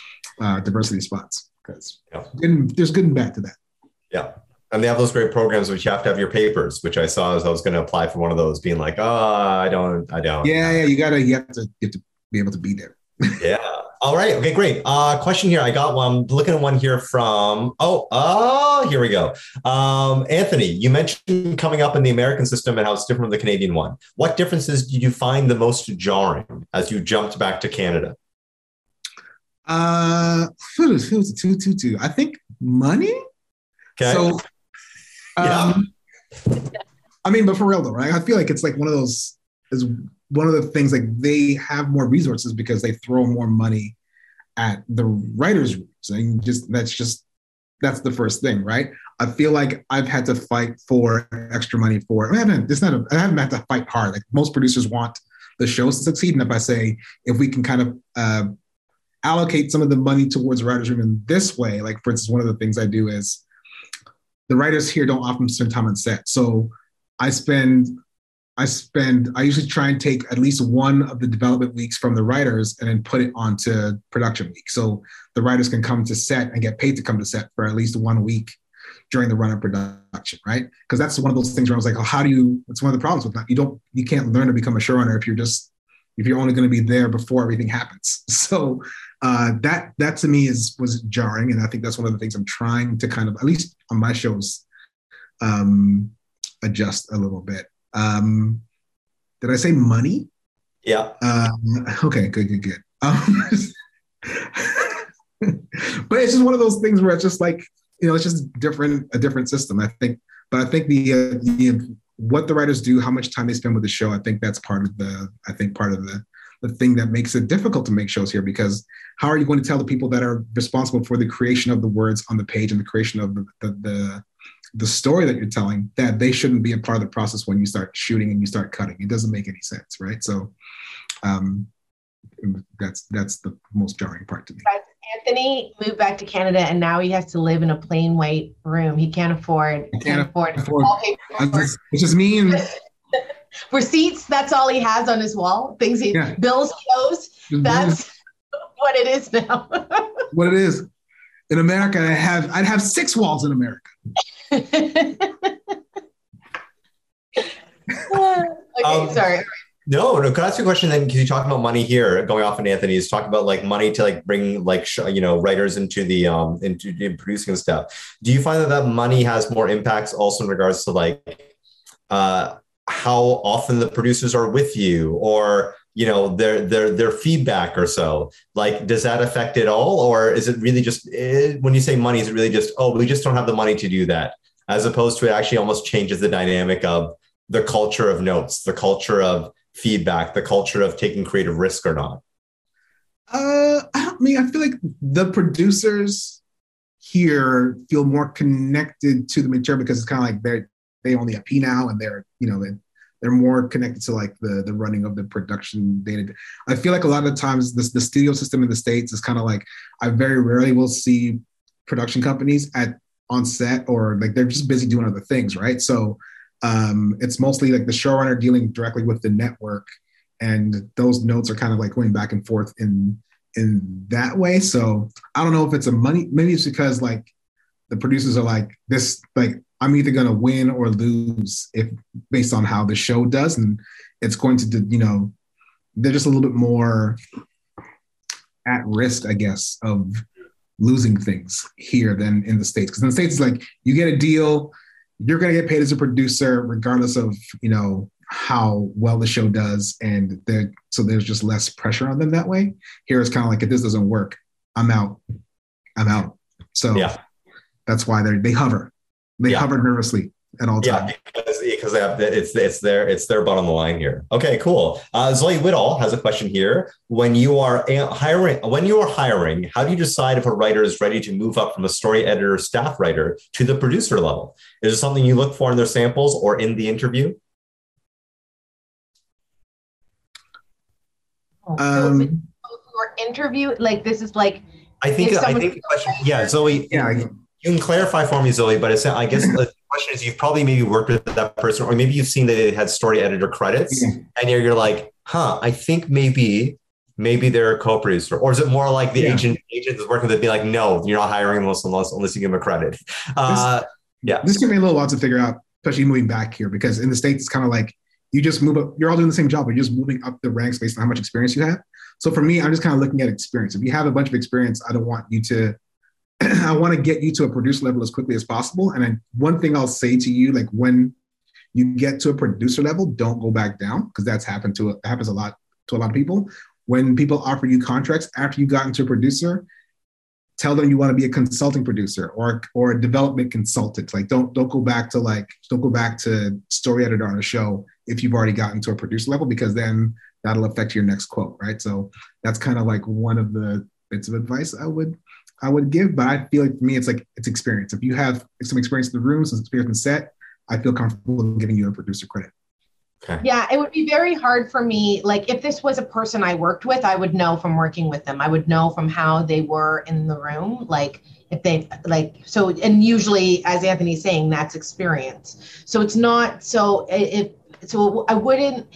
spots. Because there's good and bad to that. Yeah. And they have those great programs which you have to have your papers, which I saw as I was going to apply for one of those, being like, I don't. Yeah, you have to be able to be there. Yeah. All right. Okay, great. Question here. I got one. I'm looking at one here from, here we go. Anthony, you mentioned coming up in the American system and how it's different from the Canadian one. What differences did you find the most jarring as you jumped back to Canada? I think money. Okay. So, I mean, but for real though, right? I feel like it's like one of the things, like they have more resources because they throw more money at the writers' rooms. And that's the first thing, right? I feel like I've had to fight for extra money I haven't had to fight hard. Like most producers want the shows to succeed. And if I say, if we can kind of allocate some of the money towards writers' room in this way, like for instance, one of the things I do is the writers here don't often spend time on set. So I usually try and take at least one of the development weeks from the writers and then put it onto production week. So the writers can come to set and get paid to come to set for at least 1 week during the run of production, right? Because that's one of those things where I was like, it's one of the problems with that. You can't learn to become a showrunner if you're only going to be there before everything happens. So that to me was jarring. And I think that's one of the things I'm trying to kind of, at least on my shows, adjust a little bit. Did I say money? Yeah. Okay, good. But it's just one of those things where it's just like, it's just a different system. I think the what the writers do, how much time they spend with the show, I think that's part of the thing that makes it difficult to make shows here, because how are you going to tell the people that are responsible for the creation of the words on the page and the creation of the story that you're telling, that they shouldn't be a part of the process when you start shooting and you start cutting? It doesn't make any sense, right? So that's the most jarring part to me. Anthony moved back to Canada and now he has to live in a plain white room. He can't afford It's just me and receipts. That's all he has on his wall. Bills he owes. That's what it is now. What it is. In America, I'd have 6 walls in America. Okay, sorry. No. Can I ask you a question then? Because you talk about money here, going off in Anthony's, talk about like money to like bring like writers into the into producing and stuff. Do you find that money has more impacts also in regards to like how often the producers are with you, or their feedback or so? Like, does that affect it all? Or is it really just, when you say money, is it really just, we just don't have the money to do that? As opposed to it actually almost changes the dynamic of the culture of notes, the culture of feedback, the culture of taking creative risk or not? I feel like the producers here feel more connected to the material because it's kind of like they own the IP now, and they're more connected to like the running of the production data. I feel like a lot of the times the studio system in the States is kind of like, I very rarely will see production companies on set, or like they're just busy doing other things, right? So it's mostly like the showrunner dealing directly with the network, and those notes are kind of like going back and forth in that way. So I don't know if it's maybe it's because like the producers are like this, like I'm either going to win or lose if based on how the show does. And it's going to, they're just a little bit more at risk, I guess, of losing things here than in the States. Because in the States, it's like you get a deal, you're going to get paid as a producer regardless of, how well the show does. And so there's just less pressure on them that way. Here it's kind of like, if this doesn't work, I'm out. So that's why they hover. They hover nervously at all times. Yeah, because it's their butt on the line here. Okay, cool. Zoe Whittall has a question here. When you are hiring, how do you decide if a writer is ready to move up from a story editor, staff writer to the producer level? Is it something you look for in their samples or in the interview? Or interview, like this is like. I think the question. Yeah, Zoe. Yeah. You can clarify for me, Zoe, but I guess the question is you've probably maybe worked with that person, or maybe you've seen that they had story editor credits, and you're like, I think maybe they're a co-producer, or is it more like the agent is working with it, be like, no, you're not hiring unless you give them a credit. This can be a little while to figure out, especially moving back here, because in the States it's kind of like you just move up. You're all doing the same job, but you're just moving up the ranks based on how much experience you have. So for me, I'm just kind of looking at experience. If you have a bunch of experience, I don't want you to. I want to get you to a producer level as quickly as possible. And one thing I'll say to you, like when you get to a producer level, don't go back down, because that happens a lot to a lot of people. When people offer you contracts after you got into a producer, tell them you want to be a consulting producer or a development consultant. Like don't go back to story editor on a show if you've already gotten to a producer level, because then that'll affect your next quote, right? So that's kind of like one of the bits of advice I would give, but I feel like for me, it's experience. If you have some experience in the room, some experience in set, I feel comfortable in giving you a producer credit. Okay. Yeah, it would be very hard for me. Like if this was a person I worked with, I would know from working with them. I would know from how they were in the room. Like if they so, and usually, as Anthony's saying, that's experience. So it's not, I wouldn't,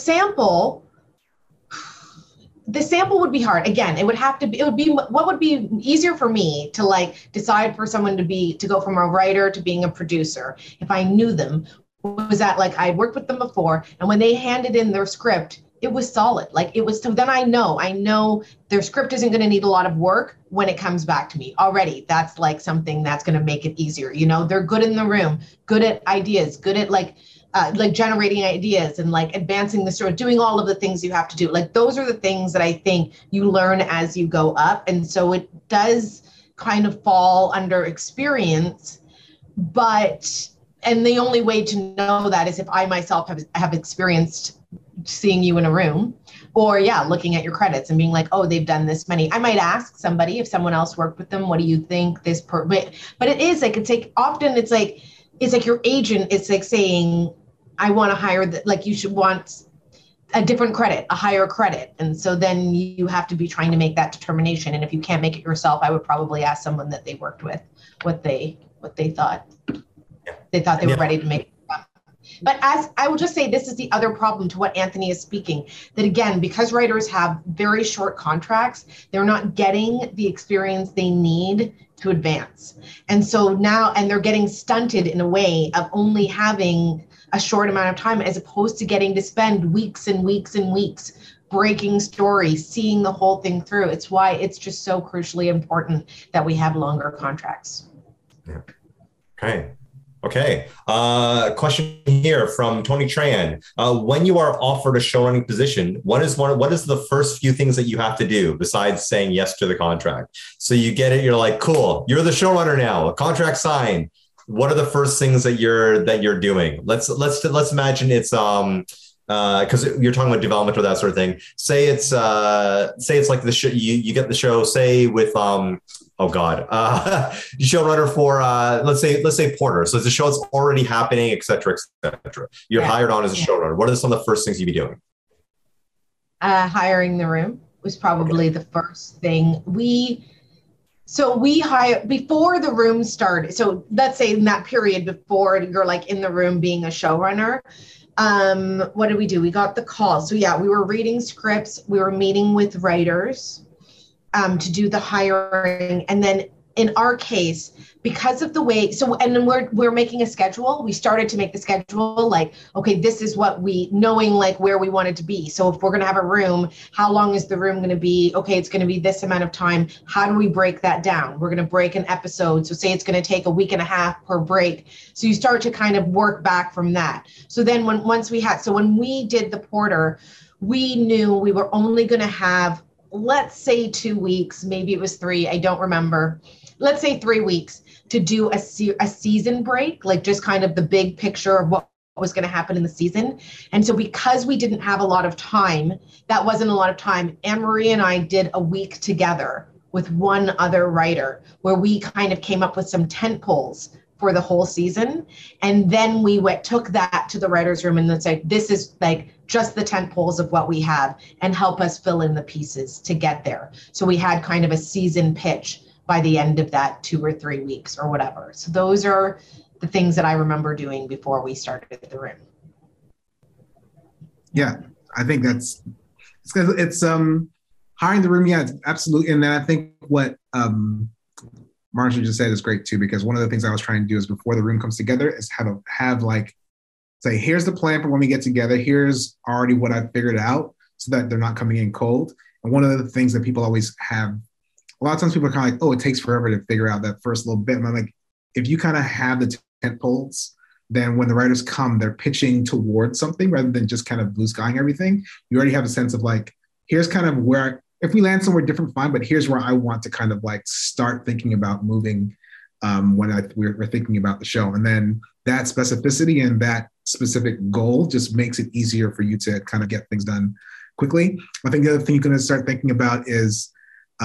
the sample would be hard. Again, what would be easier for me to like decide for someone to go from a writer to being a producer if I knew them, was that like I worked with them before, and when they handed in their script, it was solid. Like it was, so then I know their script isn't going to need a lot of work when it comes back to me already. That's like something that's going to make it easier. They're good in the room, good at ideas, good at like generating ideas and like advancing the story, doing all of the things you have to do. Like those are the things that I think you learn as you go up. And so it does kind of fall under experience, and the only way to know that is if I myself have experienced seeing you in a room, or looking at your credits and being like, oh, they've done this many. I might ask somebody if someone else worked with them, what do you think but it is like, it's like your agent is like saying, I want to hire you should want a different credit, a higher credit. And so then you have to be trying to make that determination. And if you can't make it yourself, I would probably ask someone that they worked with what they thought. They thought they were ready to make it. But as I will just say, this is the other problem to what Anthony is speaking, that again, because writers have very short contracts, they're not getting the experience they need to advance. And so now, and they're getting stunted in a way of only having a short amount of time, as opposed to getting to spend weeks and weeks and weeks breaking stories, seeing the whole thing through. It's why it's just so crucially important that we have longer contracts. Yeah. Okay. Okay. Question here from Tony Tran. When you are offered a showrunning position, what is the first few things that you have to do besides saying yes to the contract? So you get it. You're like, cool. You're the showrunner now. A contract signed. What are the first things that you're doing? Let's imagine it's because you're talking about development or that sort of thing. Say it's like the show. You get the show. Say with showrunner for let's say Porter. So it's a show that's already happening, et cetera, et cetera. You're hired on as a showrunner. What are some of the first things you'd be doing? Hiring the room was probably the first thing. We hire before the room started. So let's say in that period before you're like in the room being a showrunner. What did we do? We got the call. So yeah, we were reading scripts. We were meeting with writers to do the hiring. And then in our case, because of the way, and then we're making a schedule. We started to make the schedule like, okay, this is what knowing like where we wanted to be. So if we're going to have a room, how long is the room going to be? Okay, it's going to be this amount of time. How do we break that down? We're going to break an episode. So say it's going to take a week and a half per break. So you start to kind of work back from that. So then when we did the Porter, we knew we were only going to have, let's say 2 weeks, maybe it was 3, I don't remember. Let's say 3 weeks to do a season break, like just kind of the big picture of what was going to happen in the season. And so because we didn't have a lot of time, that wasn't a lot of time, Anne-Marie and I did a week together with one other writer where we kind of came up with some tent poles for the whole season. And then we took that to the writer's room and then said, this is like just the tent poles of what we have and help us fill in the pieces to get there. So we had kind of a season pitch by the end of that 2 or 3 weeks or whatever. So those are the things that I remember doing before we started the room. Yeah, I think it's hiring the room. Yeah, it's absolutely. And then I think what Marcia just said is great too, because one of the things I was trying to do is before the room comes together is have like, say, here's the plan for when we get together. Here's already what I figured out so that they're not coming in cold. And one of the things that people always have, a lot of times people are kind of like, oh, it takes forever to figure out that first little bit. And I'm like, if you kind of have the tent poles, then when the writers come, they're pitching towards something rather than just kind of blue skying everything. You already have a sense of like, here's kind of where, if we land somewhere different, fine, but here's where I want to kind of like start thinking about moving when we're thinking about the show. And then that specificity and that specific goal just makes it easier for you to kind of get things done quickly. I think the other thing you're going to start thinking about is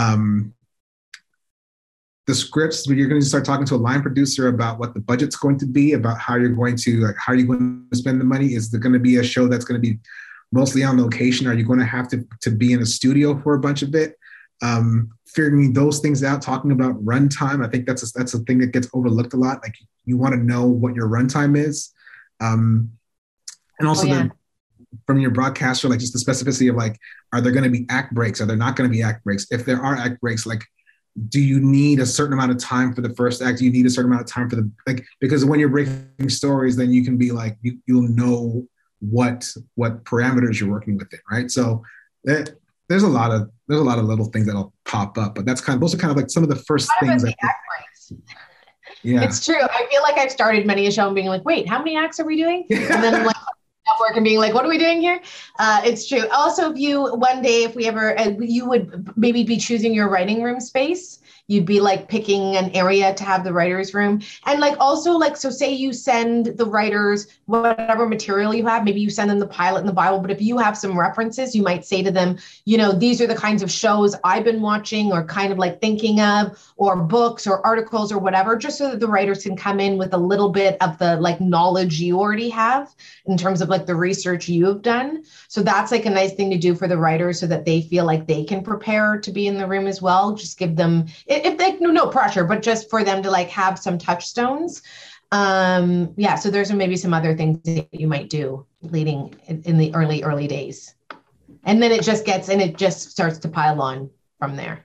the scripts. You're going to start talking to a line producer about what the budget's going to be, about how you're going to spend the money. Is there going to be a show that's going to be mostly on location? Are you going to have to be in a studio for a bunch of it? Figuring those things out, talking about runtime. I think that's a thing that gets overlooked a lot. Like you want to know what your runtime is. And also from your broadcaster, like just the specificity of like, are there going to be act breaks? Are there not going to be act breaks? If there are act breaks, like, do you need a certain amount of time for the first act? Do you need a certain amount of time for because when you're breaking stories, then you can be like, you'll know what parameters you're working with it, right? So there's a lot of little things that'll pop up, but those are kind of like some of the first things. Act breaks. Yeah, it's true. I feel like I've started many a show and being like, wait, how many acts are we doing? And then I'm like, network and being like, what are we doing here? It's true. Also, if we ever, you would maybe be choosing your writing room space. You'd be like picking an area to have the writer's room. And like also like, so say you send the writers whatever material you have, maybe you send them the pilot and the Bible, but if you have some references, you might say to them, these are the kinds of shows I've been watching or kind of like thinking of, or books or articles or whatever, just so that the writers can come in with a little bit of the like knowledge you already have in terms of like the research you've done. So that's like a nice thing to do for the writers so that they feel like they can prepare to be in the room as well. Just give them, if they no pressure, but just for them to like have some touchstones. So there's maybe some other things that you might do leading in the early days. And then it just starts to pile on from there.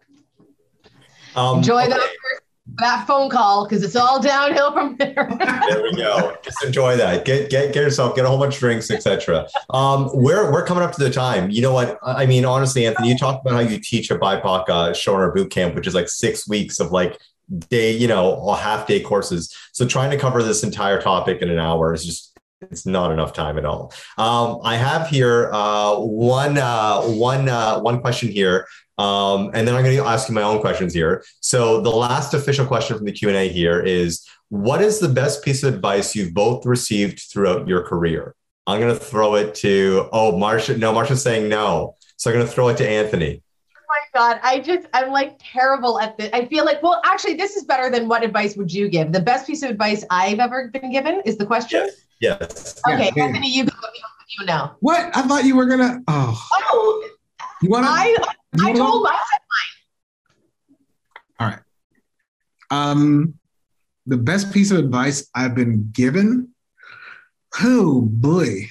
Enjoy that phone call because it's all downhill from there. There we go. Just enjoy that. Get yourself, get a whole bunch of drinks, etc. We're coming up to the time. You know what? I mean, honestly, Anthony, you talked about how you teach a BIPOC showrunner boot camp, which is like 6 weeks of like day, half day courses. So trying to cover this entire topic in an hour is just, it's not enough time at all. I have here one question here, and then I'm going to ask you my own questions here. So the last official question from the Q&A here is, what is the best piece of advice you've both received throughout your career? I'm going to throw it to, Marsha. No, Marsha's saying no. So I'm going to throw it to Anthony. Oh my God. I'm like terrible at this. I feel like, well, actually, this is better than what advice would you give? The best piece of advice I've ever been given is the question? Yes. Okay, Yeah. Anthony, you go. You know. What? I thought you were going to, You want to? I told I said mine. All right. The best piece of advice I've been given? Oh, boy.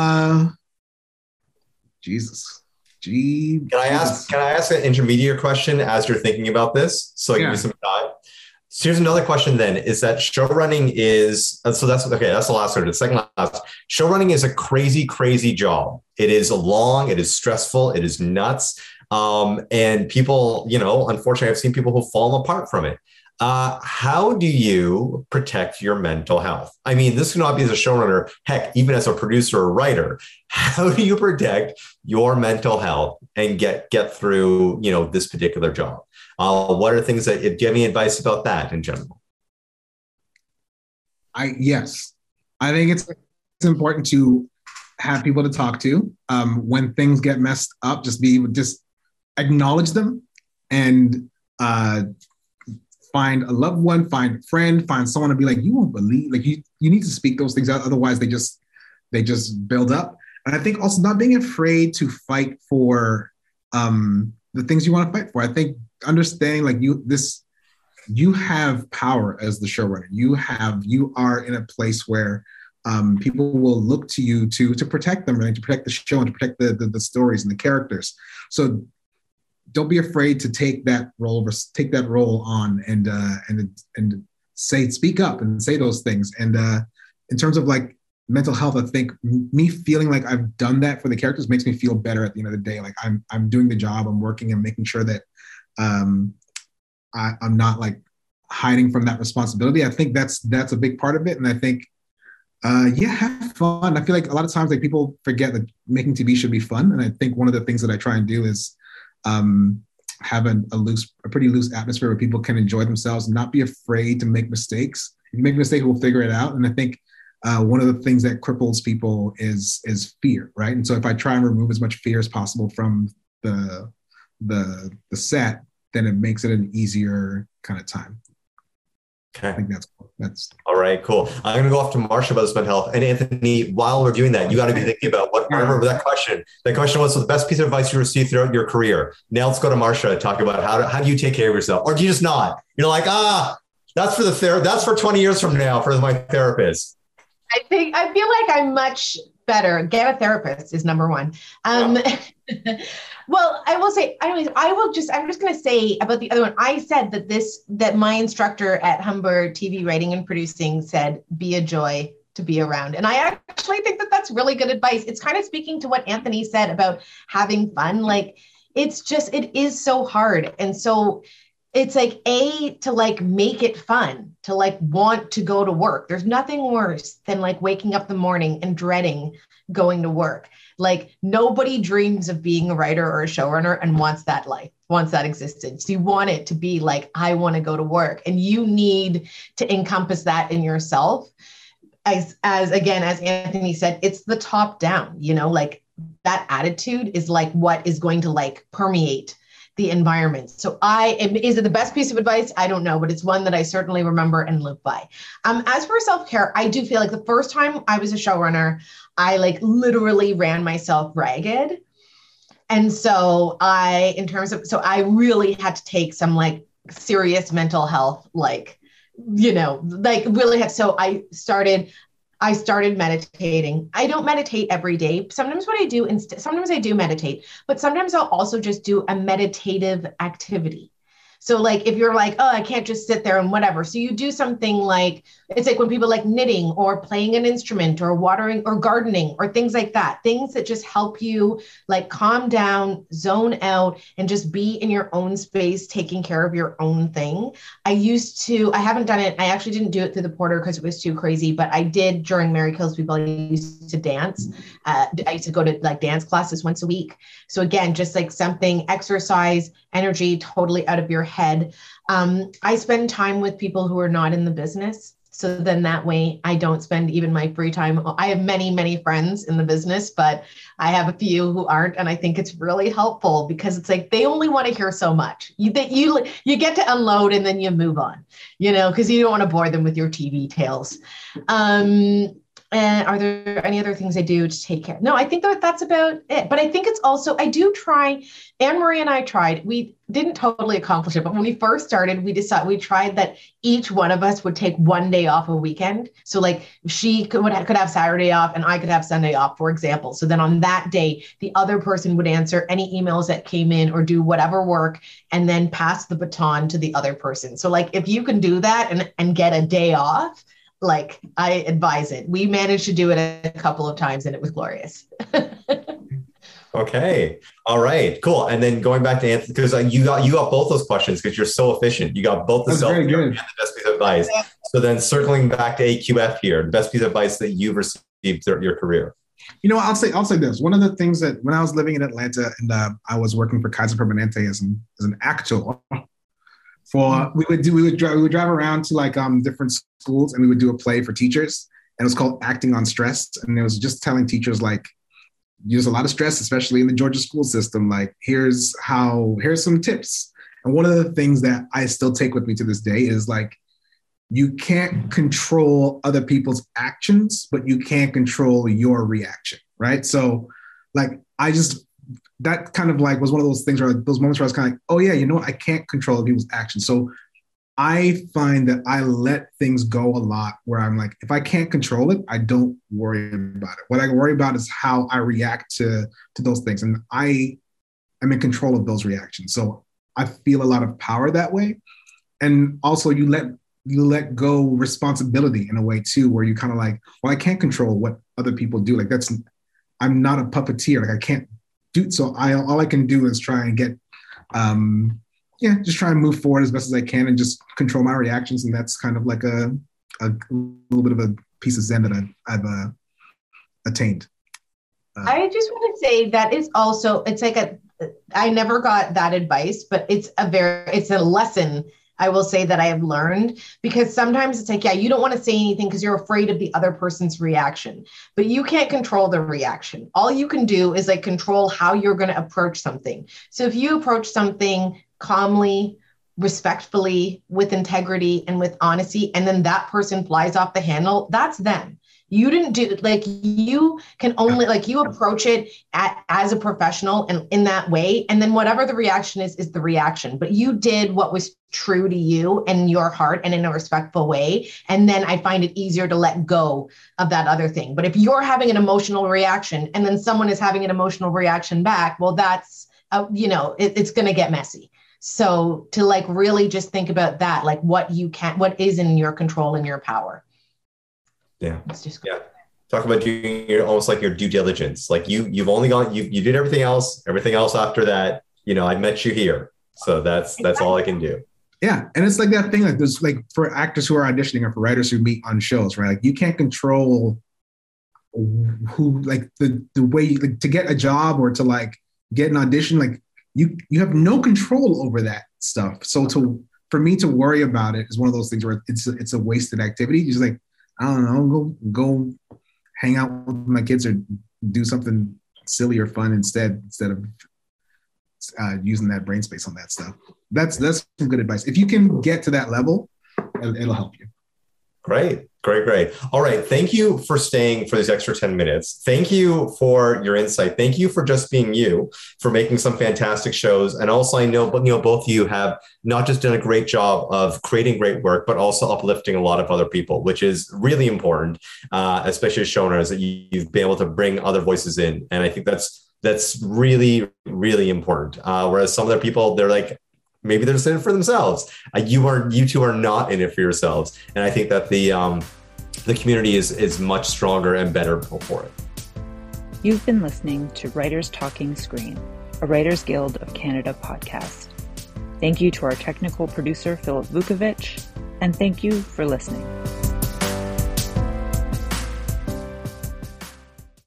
Jesus. Can I ask an intermediate question as you're thinking about this? So I give you some time. So here's another question then, is that show running is, so that's the last one. The second last, show running is a crazy, crazy job. It is long, it is stressful, it is nuts. And people, unfortunately, I've seen people who fall apart from it. How do you protect your mental health? I mean, this cannot be as a showrunner, heck, even as a producer or writer. How do you protect your mental health and get through, this particular job? What are things do you have any advice about that in general? Yes, I think it's important to have people to talk to when things get messed up. Just acknowledge them and find a loved one, find a friend, find someone to be like, you won't believe, like you need to speak those things out. Otherwise they just build up. And I think also not being afraid to fight for the things you want to fight for. I think understanding like you have power as the showrunner. You are in a place where people will look to you to protect them, right? To protect the show and to protect the stories and the characters. So don't be afraid to take that role on and speak up and say those things. And in terms of like mental health, I think me feeling like I've done that for the characters makes me feel better at the end of the day. Like I'm doing the job, I'm working and making sure that I'm not like hiding from that responsibility. I think that's a big part of it. And I think, have fun. I feel like a lot of times like people forget that making TV should be fun. And I think one of the things that I try and do is have a pretty loose atmosphere where people can enjoy themselves and not be afraid to make mistakes. If you make a mistake, we'll figure it out. And I think one of the things that cripples people is fear, right? And so if I try and remove as much fear as possible from the set, then it makes it an easier kind of time. Okay. I think that's all right, cool. I'm going to go off to Marsha about this mental health. And Anthony, while we're doing that, you got to be thinking about I remember that question. That question was the best piece of advice you received throughout your career. Now let's go to Marsha and talk about how do you take care of yourself? Or do you just not? You're like, that's for that's for 20 years from now for my therapist. I feel like I'm much better. Get a therapist is number one. Well, I will say, anyways, I'm just going to say about the other one. I said that my instructor at Humber TV Writing and Producing said, be a joy to be around. And I actually think that that's really good advice. It's kind of speaking to what Anthony said about having fun. Like, it is so hard. And so it's like, to like make it fun, to like want to go to work. There's nothing worse than like waking up in the morning and dreading going to work. Like, nobody dreams of being a writer or a showrunner and wants that life, wants that existence. You want it to be like, I want to go to work, and you need to encompass that in yourself. As Anthony said, it's the top down, like that attitude is like what is going to like permeate the environment. So is it the best piece of advice? I don't know, but it's one that I certainly remember and live by. As for self-care, I do feel like the first time I was a showrunner, I like literally ran myself ragged. And so I really had to take some like serious mental health, really had. So I started meditating. I don't meditate every day. Sometimes what I do sometimes I do meditate, but sometimes I'll also just do a meditative activity. So like, if you're like, oh, I can't just sit there and whatever. So you do something like, It's like when people like knitting or playing an instrument or watering or gardening or things like that, things that just help you like calm down, zone out, and just be in your own space, taking care of your own thing. I haven't done it. I actually didn't do it through the Porter because it was too crazy, but I did during Mary Kills People. I used to dance. I used to go to like dance classes once a week. So again, just like something, exercise, energy, totally out of your head. I spend time with people who are not in the business. So then that way I don't spend even my free time. I have many, many friends in the business, but I have a few who aren't. And I think it's really helpful because it's like, they only want to hear so much. You get to unload and then you move on, because you don't want to bore them with your TV tales. And are there any other things I do to take care? No, I think that's about it. But I think it's also, I do try, Anne-Marie and I tried, we didn't totally accomplish it, but when we first started, we tried that each one of us would take one day off a weekend. So like she could have Saturday off and I could have Sunday off, for example. So then on that day, the other person would answer any emails that came in or do whatever work and then pass the baton to the other person. So like if you can do that and get a day off, like I advise it. We managed to do it a couple of times and it was glorious. Okay. All right, cool. And then going back to Anthony, because you got both those questions because you're so efficient. You got both the self-care and the best piece of advice. So then circling back to AQF here, the best piece of advice that you've received throughout your career. I'll say this. One of the things that when I was living in Atlanta and I was working for Kaiser Permanente as an actor, we would drive around to like different schools and we would do a play for teachers, and it was called Acting on Stress, and it was just telling teachers like, there's a lot of stress, especially in the Georgia school system. Like here's some tips. And one of the things that I still take with me to this day is like, you can't control other people's actions, but you can control your reaction, right? So like that kind of like was one of those things where those moments where I was kind of like, oh yeah, I can't control other people's actions. So I find that I let things go a lot where I'm like, if I can't control it, I don't worry about it. What I worry about is how I react to those things. And I am in control of those reactions. So I feel a lot of power that way. And also you let go responsibility in a way too, where you kind of like, well, I can't control what other people do. Like I'm not a puppeteer. Like I can't do, so all I can do is try and get, just try and move forward as best as I can and just control my reactions. And that's kind of like a little bit of a piece of Zen that I've attained. I just want to say that is also, it's like I never got that advice, but it's a lesson I will say that I have learned, because sometimes it's like, yeah, you don't want to say anything because you're afraid of the other person's reaction, but you can't control the reaction. All you can do is like control how you're going to approach something. So if you approach something calmly, respectfully, with integrity and with honesty, and then that person flies off the handle, that's them. You didn't do, like, you can only, like, you approach it as a professional and in that way. And then whatever the reaction is the reaction. But you did what was true to you and your heart and in a respectful way. And then I find it easier to let go of that other thing. But if you're having an emotional reaction and then someone is having an emotional reaction back, well, that's, it's going to get messy. So to like really just think about that, like what is in your control and your power. Yeah. Talk about doing almost like your due diligence. Like you've only gone, you did everything else after that, I met you here. So that's all I can do. Yeah. And it's like that thing, like there's like for actors who are auditioning or for writers who meet on shows, right? Like you can't control who, like the way like, to get a job or to like get an audition, like you have no control over that stuff. So for me to worry about it is one of those things where it's a wasted activity. You're just like, I don't know, go hang out with my kids or do something silly or fun instead of using that brain space on that stuff. That's some good advice. If you can get to that level, it'll help you. Great. All right. Thank you for staying for these extra 10 minutes. Thank you for your insight. Thank you for just being you, for making some fantastic shows. And also, I know, both of you have not just done a great job of creating great work, but also uplifting a lot of other people, which is really important, especially as showrunners, that you've been able to bring other voices in. And I think that's really, really important. Whereas some other people, they're like, maybe they're just in it for themselves. You two are not in it for yourselves. And I think that the community is much stronger and better for it. You've been listening to Writers Talking Screen, a Writers Guild of Canada podcast. Thank you to our technical producer, Philip Vukovic, and thank you for listening.